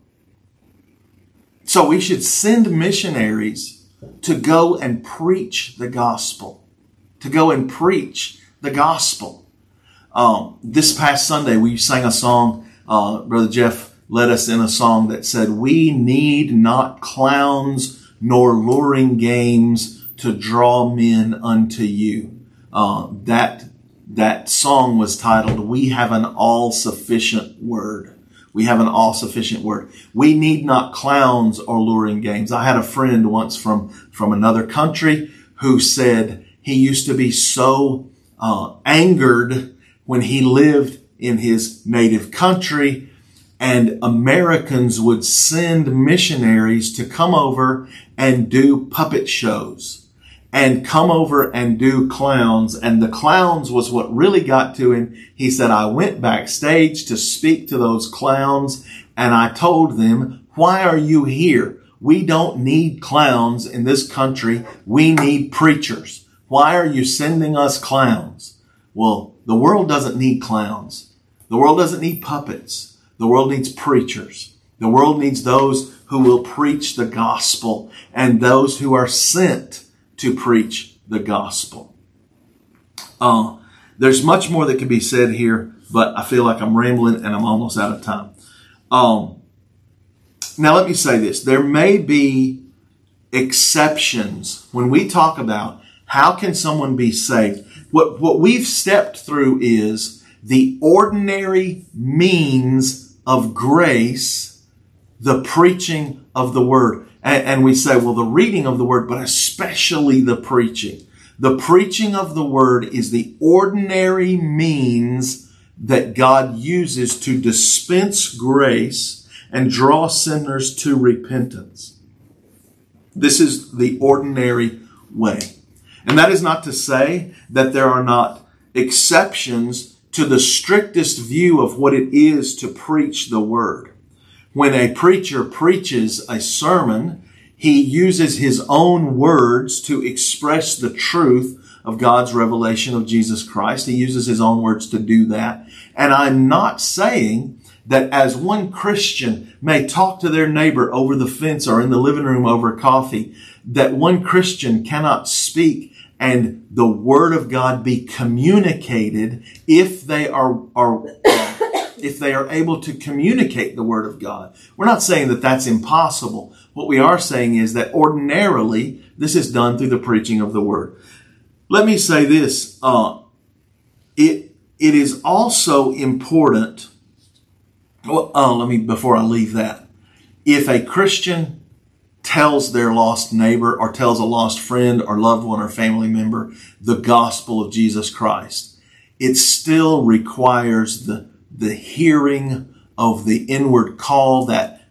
so we should send missionaries to go and preach the gospel, to go and preach the gospel. Um, this past Sunday, we sang a song. Uh, Brother Jeff led us in a song that said, we need not clowns nor luring games to draw men unto you. Uh, that, that song was titled, We Have an All-Sufficient Word. We have an all-sufficient word. We need not clowns or luring games. I had a friend once from, from another country who said he used to be so uh, angered when he lived in his native country, and Americans would send missionaries to come over and do puppet shows and come over and do clowns. And the clowns was what really got to him. He said, I went backstage to speak to those clowns and I told them, why are you here? We don't need clowns in this country. We need preachers. Why are you sending us clowns? Well, the world doesn't need clowns. The world doesn't need puppets. The world needs preachers. The world needs those who will preach the gospel and those who are sent to preach the gospel. Uh, there's much more that can be said here, but I feel like I'm rambling and I'm almost out of time. Um, now let me say this. There may be exceptions when we talk about how can someone be saved. What, what we've stepped through is the ordinary means of grace, the preaching of the word. And, and we say, well, the reading of the word, but especially the preaching. The preaching of the word is the ordinary means that God uses to dispense grace and draw sinners to repentance. This is the ordinary way. And that is not to say that there are not exceptions to the strictest view of what it is to preach the word. When a preacher preaches a sermon, he uses his own words to express the truth of God's revelation of Jesus Christ. He uses his own words to do that. And I'm not saying that as one Christian may talk to their neighbor over the fence or in the living room over coffee, that one Christian cannot speak and the word of God be communicated if they are, are uh, if they are able to communicate the word of God. We're not saying that that's impossible. What we are saying is that ordinarily this is done through the preaching of the word. Let me say this. Uh, it it is also important. Well, uh, let me before I leave that. If a Christian tells their lost neighbor or tells a lost friend or loved one or family member the gospel of Jesus Christ, it still requires the, the hearing of the inward call, that,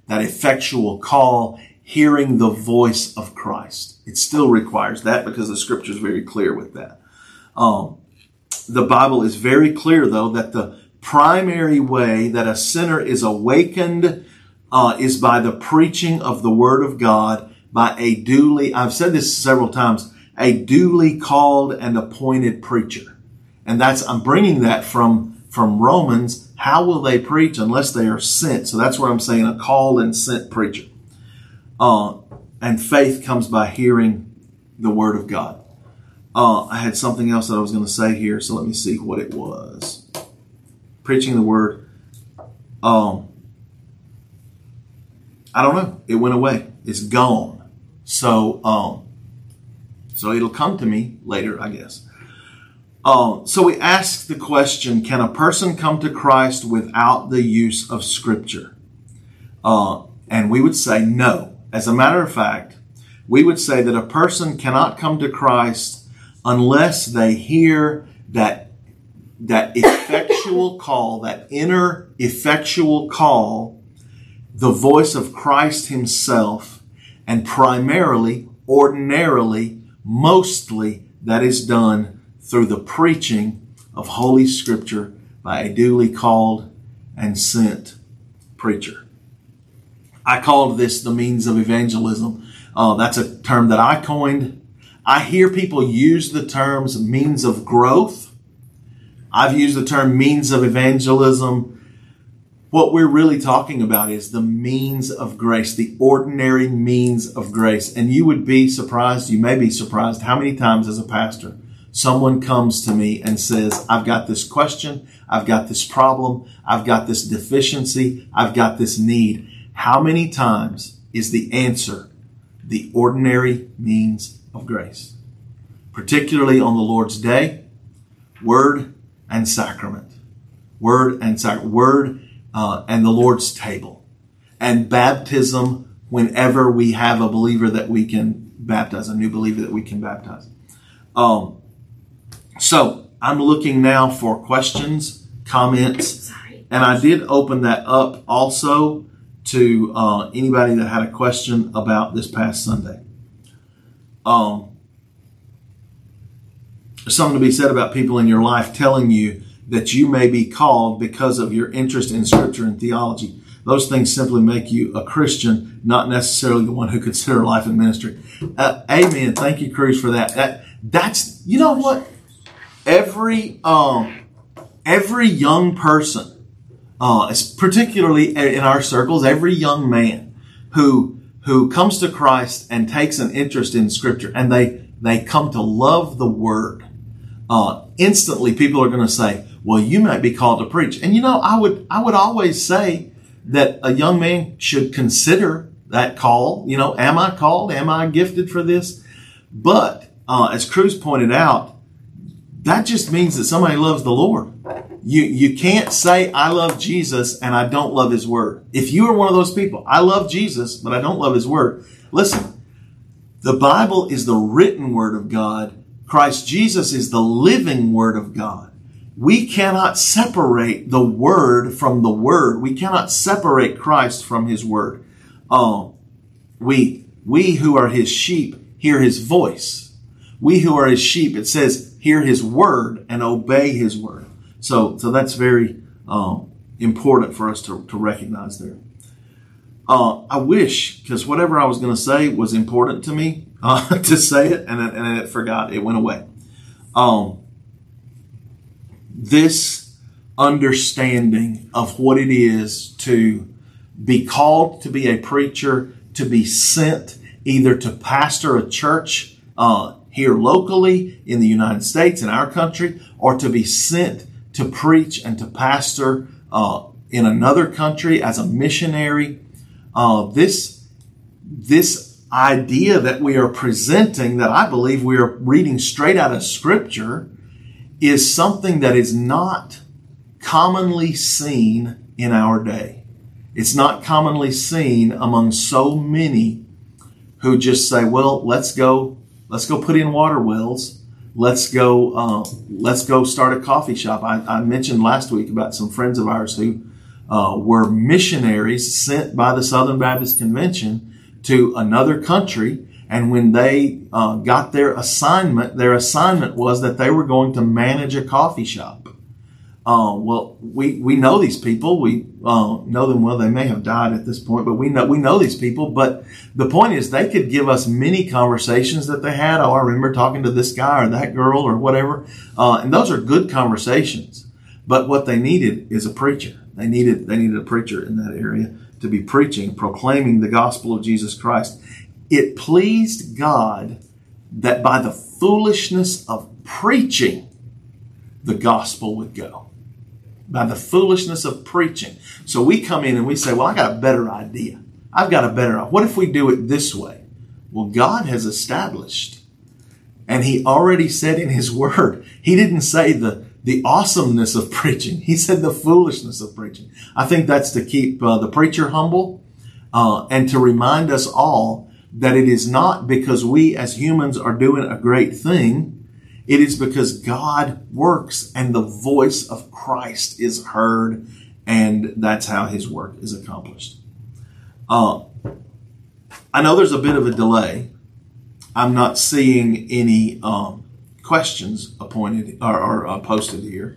that effectual call, hearing the voice of Christ. It still requires that because the scripture is very clear with that. Um, the Bible is very clear, though, that the primary way that a sinner is awakened uh, is by the preaching of the Word of God by a duly, I've said this several times, a duly called and appointed preacher. And that's, I'm bringing that from, from Romans. How will they preach unless they are sent? So that's where I'm saying a called and sent preacher. Uh, and faith comes by hearing the Word of God. Uh, I had something else that I was going to say here, so let me see what it was. Preaching the Word. Um, I don't know. It went away. It's gone. So, um, so it'll come to me later, I guess. Uh, so we ask the question, can a person come to Christ without the use of Scripture? Uh, and we would say no. As a matter of fact, we would say that a person cannot come to Christ unless they hear that, that effectual call, that inner effectual call, the voice of Christ himself, and primarily, ordinarily, mostly that is done through the preaching of Holy Scripture by a duly called and sent preacher. I called this the means of evangelism. Uh, that's a term that I coined. I hear people use the terms means of growth. I've used the term means of evangelism. What we're really talking about is the means of grace, the ordinary means of grace. And you would be surprised, you may be surprised, how many times as a pastor someone comes to me and says, I've got this question, I've got this problem, I've got this deficiency, I've got this need. How many times is the answer the ordinary means of grace? Particularly on the Lord's Day, Word and Sacrament. Word and Sacrament. Word uh, and the Lord's table. And baptism whenever we have a believer that we can baptize, a new believer that we can baptize. Um, so I'm looking now for questions, comments, Sorry. and I did open that up also to uh, anybody that had a question about this past Sunday. Um, there's something to be said about people in your life telling you that you may be called because of your interest in Scripture and theology. Those things simply make you a Christian, not necessarily the one who consider life and ministry. Uh, amen. Thank you, Cruz, for that. that. That's, you know what? Every um, every young person, Uh, particularly in our circles, every young man who who comes to Christ and takes an interest in Scripture and they, they come to love the Word, uh, instantly people are going to say, well, you might be called to preach. And you know, I would I would always say that a young man should consider that call. You know, am I called? Am I gifted for this? But uh, as Cruz pointed out, that just means that somebody loves the Lord. You you can't say, I love Jesus and I don't love His Word. If you are one of those people, I love Jesus, but I don't love His Word. Listen, the Bible is the written Word of God. Christ Jesus is the living Word of God. We cannot separate the Word from the Word. We cannot separate Christ from His Word. Um, we, we who are His sheep hear His voice. We who are His sheep, it says, hear His Word and obey His Word. So, so that's very um, important for us to, to recognize there. Uh, I wish, because whatever I was going to say was important to me uh, to say it, and and I forgot. It went away. Um, this understanding of what it is to be called to be a preacher, to be sent either to pastor a church uh, here locally in the United States, in our country, or to be sent to preach and to pastor uh, in another country as a missionary. Uh, this, this idea that we are presenting, that I believe we are reading straight out of Scripture, is something that is not commonly seen in our day. It's not commonly seen among so many who just say, well, let's go, let's go put in water wells. Let's go. Uh, let's go start a coffee shop. I, I mentioned last week about some friends of ours who uh, were missionaries sent by the Southern Baptist Convention to another country. And when they uh, got their assignment, their assignment was that they were going to manage a coffee shop. Uh, well, we, we know these people. We uh, know them well. They may have died at this point, but we know we know these people. But the point is, they could give us many conversations that they had. Oh, I remember talking to this guy or that girl or whatever. Uh, and those are good conversations. But what they needed is a preacher. They needed they needed a preacher in that area to be preaching, proclaiming the gospel of Jesus Christ. It pleased God that by the foolishness of preaching, the gospel would go. By the foolishness of preaching. So we come in and we say, well, I got a better idea. I've got a better idea. What if we do it this way? Well, God has established, and He already said in His Word, He didn't say the, the awesomeness of preaching. He said the foolishness of preaching. I think that's to keep uh, the preacher humble uh, and to remind us all that it is not because we as humans are doing a great thing. It is because God works and the voice of Christ is heard, and that's how His work is accomplished. Uh, I know there's a bit of a delay. I'm not seeing any um, questions appointed or, or uh, posted here.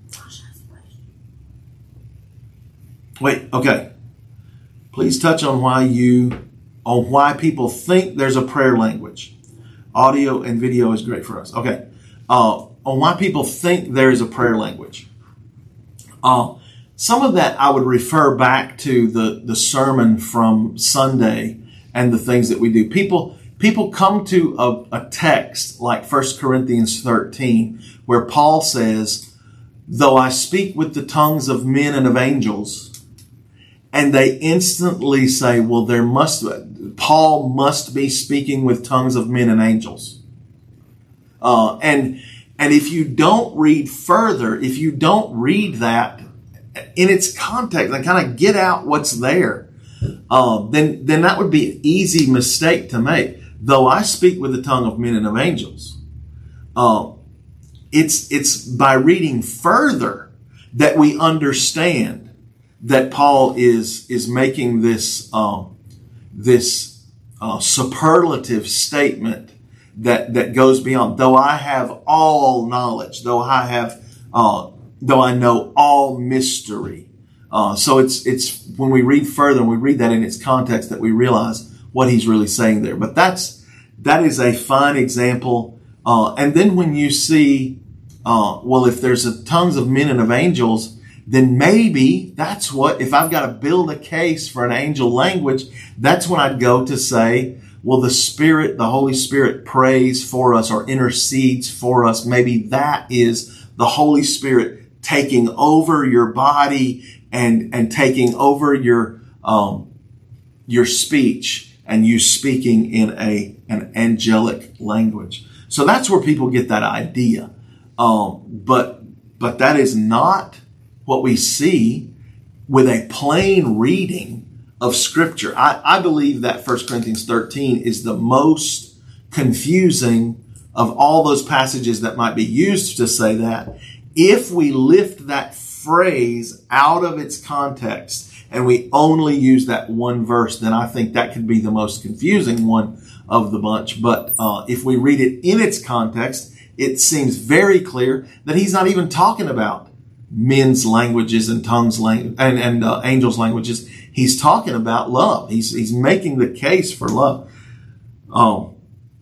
Wait, okay. Please touch on why you, on why people think there's a prayer language. Audio and video is great for us. Okay. Uh, on why people think there is a prayer language. Uh, some of that I would refer back to the, the sermon from Sunday and the things that we do. People, people come to a, a text like First Corinthians thirteen, where Paul says, though I speak with the tongues of men and of angels, and they instantly say, well, there must, Paul must be speaking with tongues of men and angels. Uh, and, and if you don't read further, if you don't read that in its context and kind of get out what's there, uh, then, then that would be an easy mistake to make. Though I speak with the tongue of men and of angels, uh, it's, it's by reading further that we understand that Paul is, is making this, um, this, uh, superlative statement that, that goes beyond, though I have all knowledge, though I have, uh, though I know all mystery. Uh, so it's, it's when we read further and we read that in its context that we realize what he's really saying there. But that's, that is a fine example. Uh, and then when you see, uh, well, if there's a tongues of men and of angels, then maybe that's what, if I've got to build a case for an angel language, that's when I'd go to say, well, the Spirit, the Holy Spirit prays for us or intercedes for us. Maybe that is the Holy Spirit taking over your body and, and taking over your, um, your speech and you speaking in a, an angelic language. So that's where people get that idea. Um, but, but that is not what we see with a plain reading of Scripture. I, I believe that First Corinthians thirteen is the most confusing of all those passages that might be used to say that. If we lift that phrase out of its context and we only use that one verse, then I think that could be the most confusing one of the bunch. But uh, if we read it in its context, it seems very clear that he's not even talking about men's languages and tongues lang- and, and uh, angels' languages. He's talking about love. He's he's making the case for love. Um,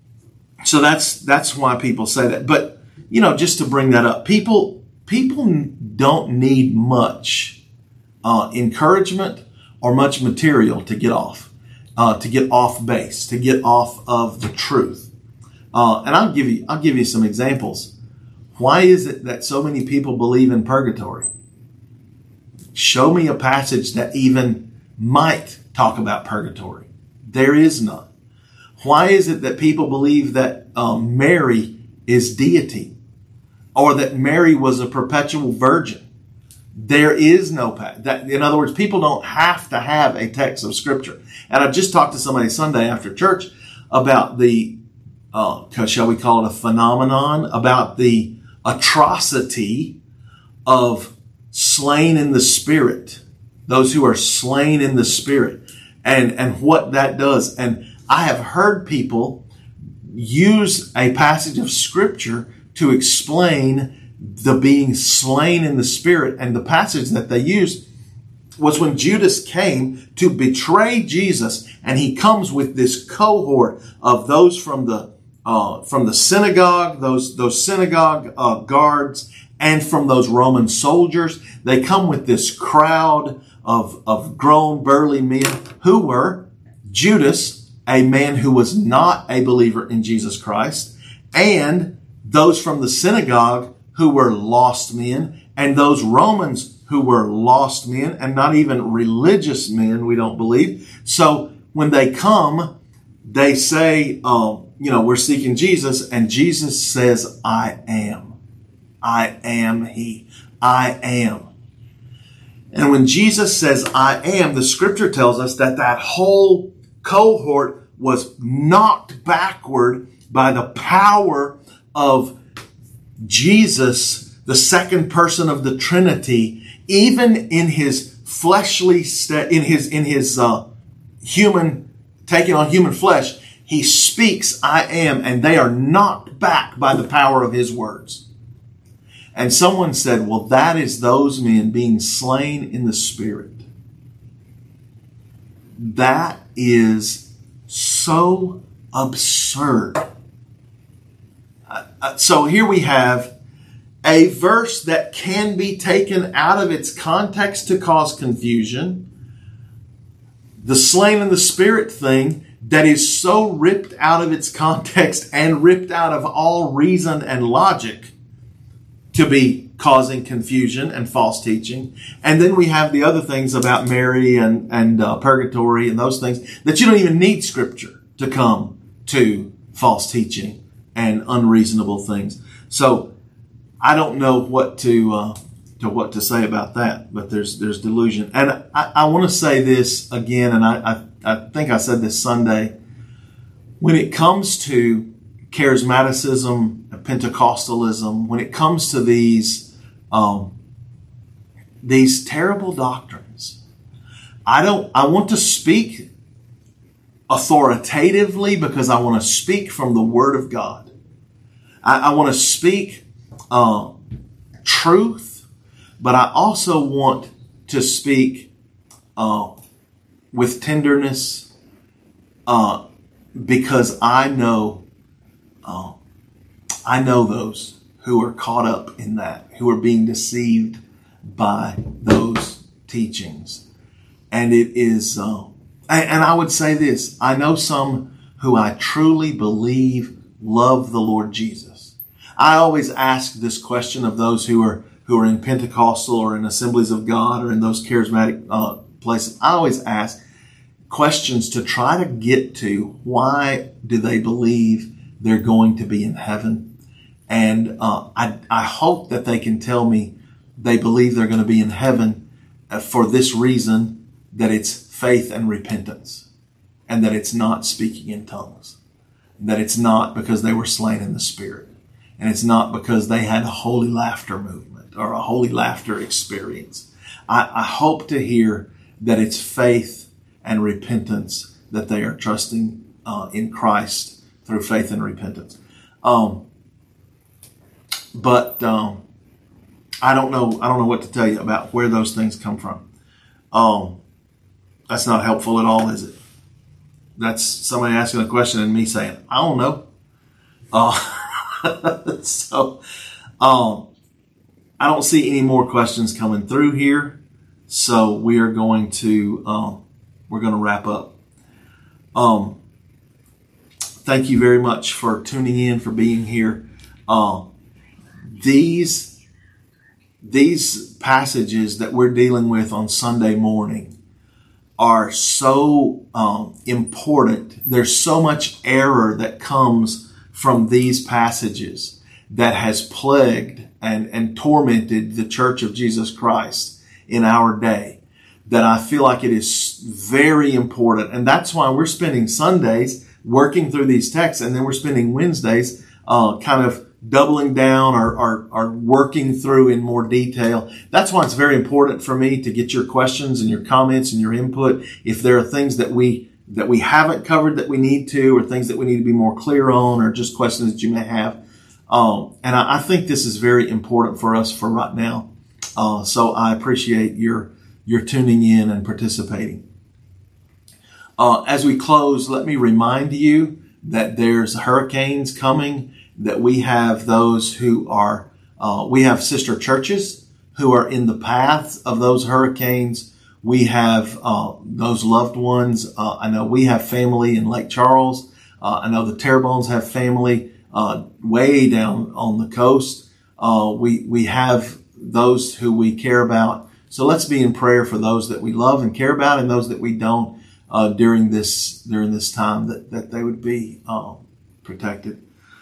so that's that's why people say that. But you know, just to bring that up, people people don't need much uh, encouragement or much material to get off, uh, to get off base, to get off of the truth. Uh, and I'll give you I'll give you some examples. Why is it that so many people believe in purgatory? Show me a passage that even might talk about purgatory. There is none. Why is it that people believe that um, Mary is deity or that Mary was a perpetual virgin? There is no that. In other words, people don't have to have a text of Scripture. And I just talked to somebody Sunday after church about the, uh, shall we call it a phenomenon, about the atrocity of slain in the spirit those who are slain in the Spirit, and, and what that does. And I have heard people use a passage of Scripture to explain the being slain in the Spirit. And the passage that they used was when Judas came to betray Jesus, and he comes with this cohort of those from the uh, from the synagogue, those those synagogue uh, guards, and from those Roman soldiers. They come with this crowd of of grown, burly men who were Judas, a man who was not a believer in Jesus Christ, and those from the synagogue who were lost men, and those Romans who were lost men and not even religious men, we don't believe. So when they come, they say, um, you know, we're seeking Jesus, and Jesus says, I am. I am he. I am. And when Jesus says, I am, the Scripture tells us that that whole cohort was knocked backward by the power of Jesus, the second person of the Trinity, even in his fleshly state, in his in his uh, human, taking on human flesh, he speaks, I am, and they are knocked back by the power of his words. And someone said, well, that is those men being slain in the Spirit. That is so absurd. Uh, so here we have a verse that can be taken out of its context to cause confusion. The slain in the Spirit thing that is so ripped out of its context and ripped out of all reason and logic to be causing confusion and false teaching. And then we have the other things about Mary and, and uh, purgatory and those things that you don't even need Scripture to come to false teaching and unreasonable things. So I don't know what to uh, to what to say about that, but there's there's delusion. And I, I want to say this again, and I, I, I think I said this Sunday. When it comes to charismaticism, Pentecostalism, when it comes to these um, these terrible doctrines, I don't. I want to speak authoritatively because I want to speak from the Word of God. I, I want to speak Uh, truth, but I also want to speak uh, with tenderness uh, because I know uh, I know those who are caught up in that, who are being deceived by those teachings. And it is, uh, and I would say this, I know some who I truly believe love the Lord Jesus. I always ask this question of those who are who are in Pentecostal or in Assemblies of God or in those charismatic uh, places. I always ask questions to try to get to why do they believe they're going to be in heaven. And uh, I, I hope that they can tell me they believe they're going to be in heaven for this reason, that it's faith and repentance, and that it's not speaking in tongues, that it's not because they were slain in the Spirit. And it's not because they had a holy laughter movement or a holy laughter experience. I, I hope to hear that it's faith and repentance, that they are trusting uh, in Christ through faith and repentance. Um, but um, I don't know. I don't know what to tell you about where those things come from. Um, that's not helpful at all, is it? That's somebody asking a question and me saying, I don't know. Uh, so, um, I don't see any more questions coming through here. So we are going to, um, we're going to wrap up. Um, thank you very much for tuning in, for being here. Um, these, these passages that we're dealing with on Sunday morning are so, um, important. There's so much error that comes from these passages that has plagued and, and tormented the Church of Jesus Christ in our day, that I feel like it is very important. And that's why we're spending Sundays working through these texts, and then we're spending Wednesdays uh, kind of doubling down or, or, or working through in more detail. That's why it's very important for me to get your questions and your comments and your input. If there are things that we that we haven't covered that we need to, or things that we need to be more clear on, or just questions that you may have. Um, and I, I think this is very important for us for right now. Uh, so I appreciate your, your tuning in and participating. Uh, as we close, let me remind you that there's hurricanes coming, that we have those who are, uh, we have sister churches who are in the path of those hurricanes. We have uh, those loved ones. Uh, I know we have family in Lake Charles. Uh, I know the Terrebones have family uh, way down on the coast. Uh, we we have those who we care about. So let's be in prayer for those that we love and care about, and those that we don't uh, during this during this time, that that they would be uh, protected.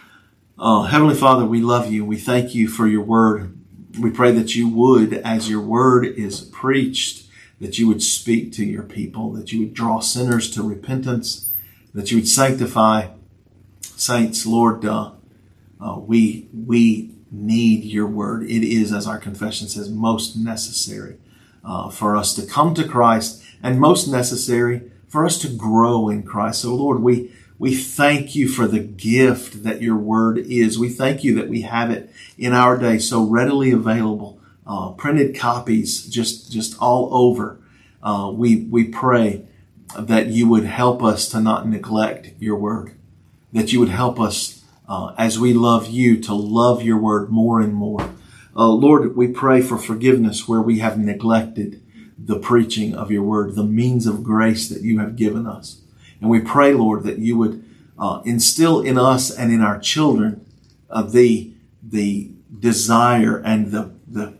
Uh, Heavenly Father, we love you. We thank you for your word. We pray that you would, as your word is preached, that you would speak to your people, that you would draw sinners to repentance, that you would sanctify saints. Lord, uh, uh, we we need your word. It is, as our confession says, most necessary uh, for us to come to Christ, and most necessary for us to grow in Christ. So, Lord, we we thank you for the gift that your word is. We thank you that we have it in our day so readily available. Uh, printed copies just just all over. Uh, we we pray that you would help us to not neglect your word, that you would help us uh, as we love you to love your word more and more. Uh, Lord, we pray for forgiveness where we have neglected the preaching of your word, the means of grace that you have given us. And we pray, Lord, that you would uh, instill in us and in our children uh, the the desire and the the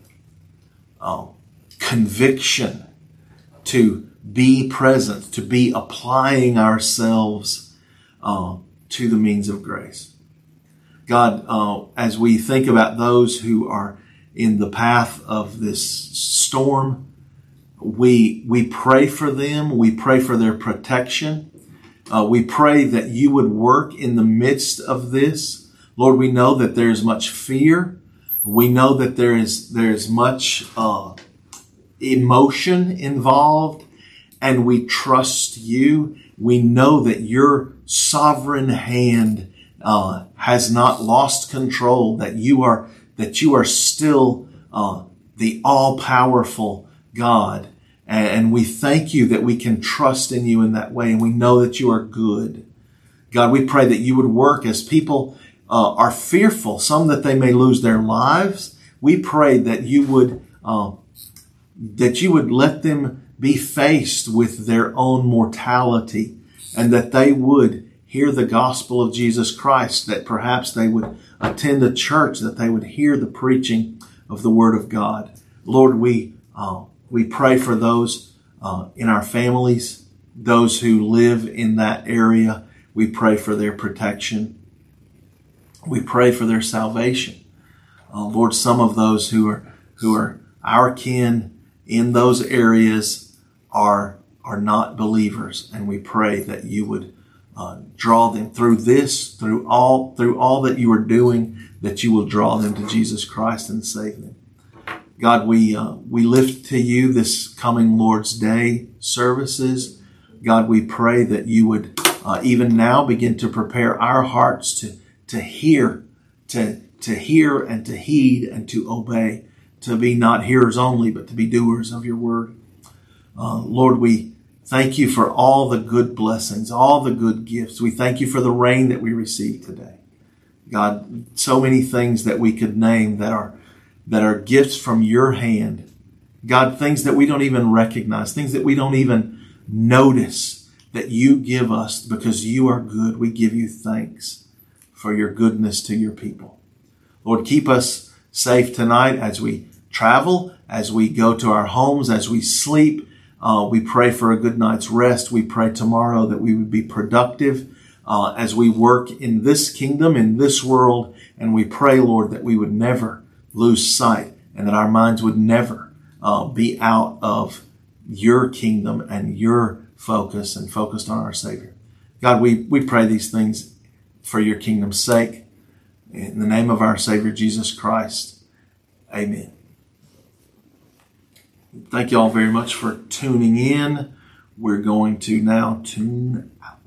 Uh, conviction to be present, to be applying ourselves uh, to the means of grace. God, uh, as we think about those who are in the path of this storm, we we pray for them. We pray for their protection. Uh, we pray that you would work in the midst of this. Lord, we know that there is much fear. We know that there is there is much uh, emotion involved, and we trust you. We know that your sovereign hand uh, has not lost control. That you are that you are still uh, the all-powerful God, and we thank you that we can trust in you in that way, and we know that you are good. God, we pray that you would work as people Uh, are fearful, some that they may lose their lives. We pray that you would uh, that you would let them be faced with their own mortality, and that they would hear the gospel of Jesus Christ, that perhaps they would attend a church, that they would hear the preaching of the word of God. Lord, we uh, we pray for those uh, in our families, those who live in that area. We pray for their protection. We pray for their salvation. Uh, Lord, some of those who are who are our kin in those areas are are not believers, and we pray that you would uh, draw them through this, through all through all that you are doing, that you will draw them to Jesus Christ and save them. God, we uh, we lift to you this coming Lord's Day services. God, we pray that you would uh, even now begin to prepare our hearts to to hear, to, to hear and to heed and to obey, to be not hearers only, but to be doers of your word. Uh, Lord, we thank you for all the good blessings, all the good gifts. We thank you for the rain that we received today. God, so many things that we could name that are, that are gifts from your hand. God, things that we don't even recognize, things that we don't even notice that you give us because you are good. We give you thanks for your goodness to your people. Lord, keep us safe tonight as we travel, as we go to our homes, as we sleep. Uh, we pray for a good night's rest. We pray tomorrow that we would be productive uh, as we work in this kingdom, in this world. And we pray, Lord, that we would never lose sight, and that our minds would never uh, be out of your kingdom and your focus, and focused on our Savior. God, we, we pray these things for your kingdom's sake. In the name of our Savior, Jesus Christ, amen. Thank you all very much for tuning in. We're going to now tune out.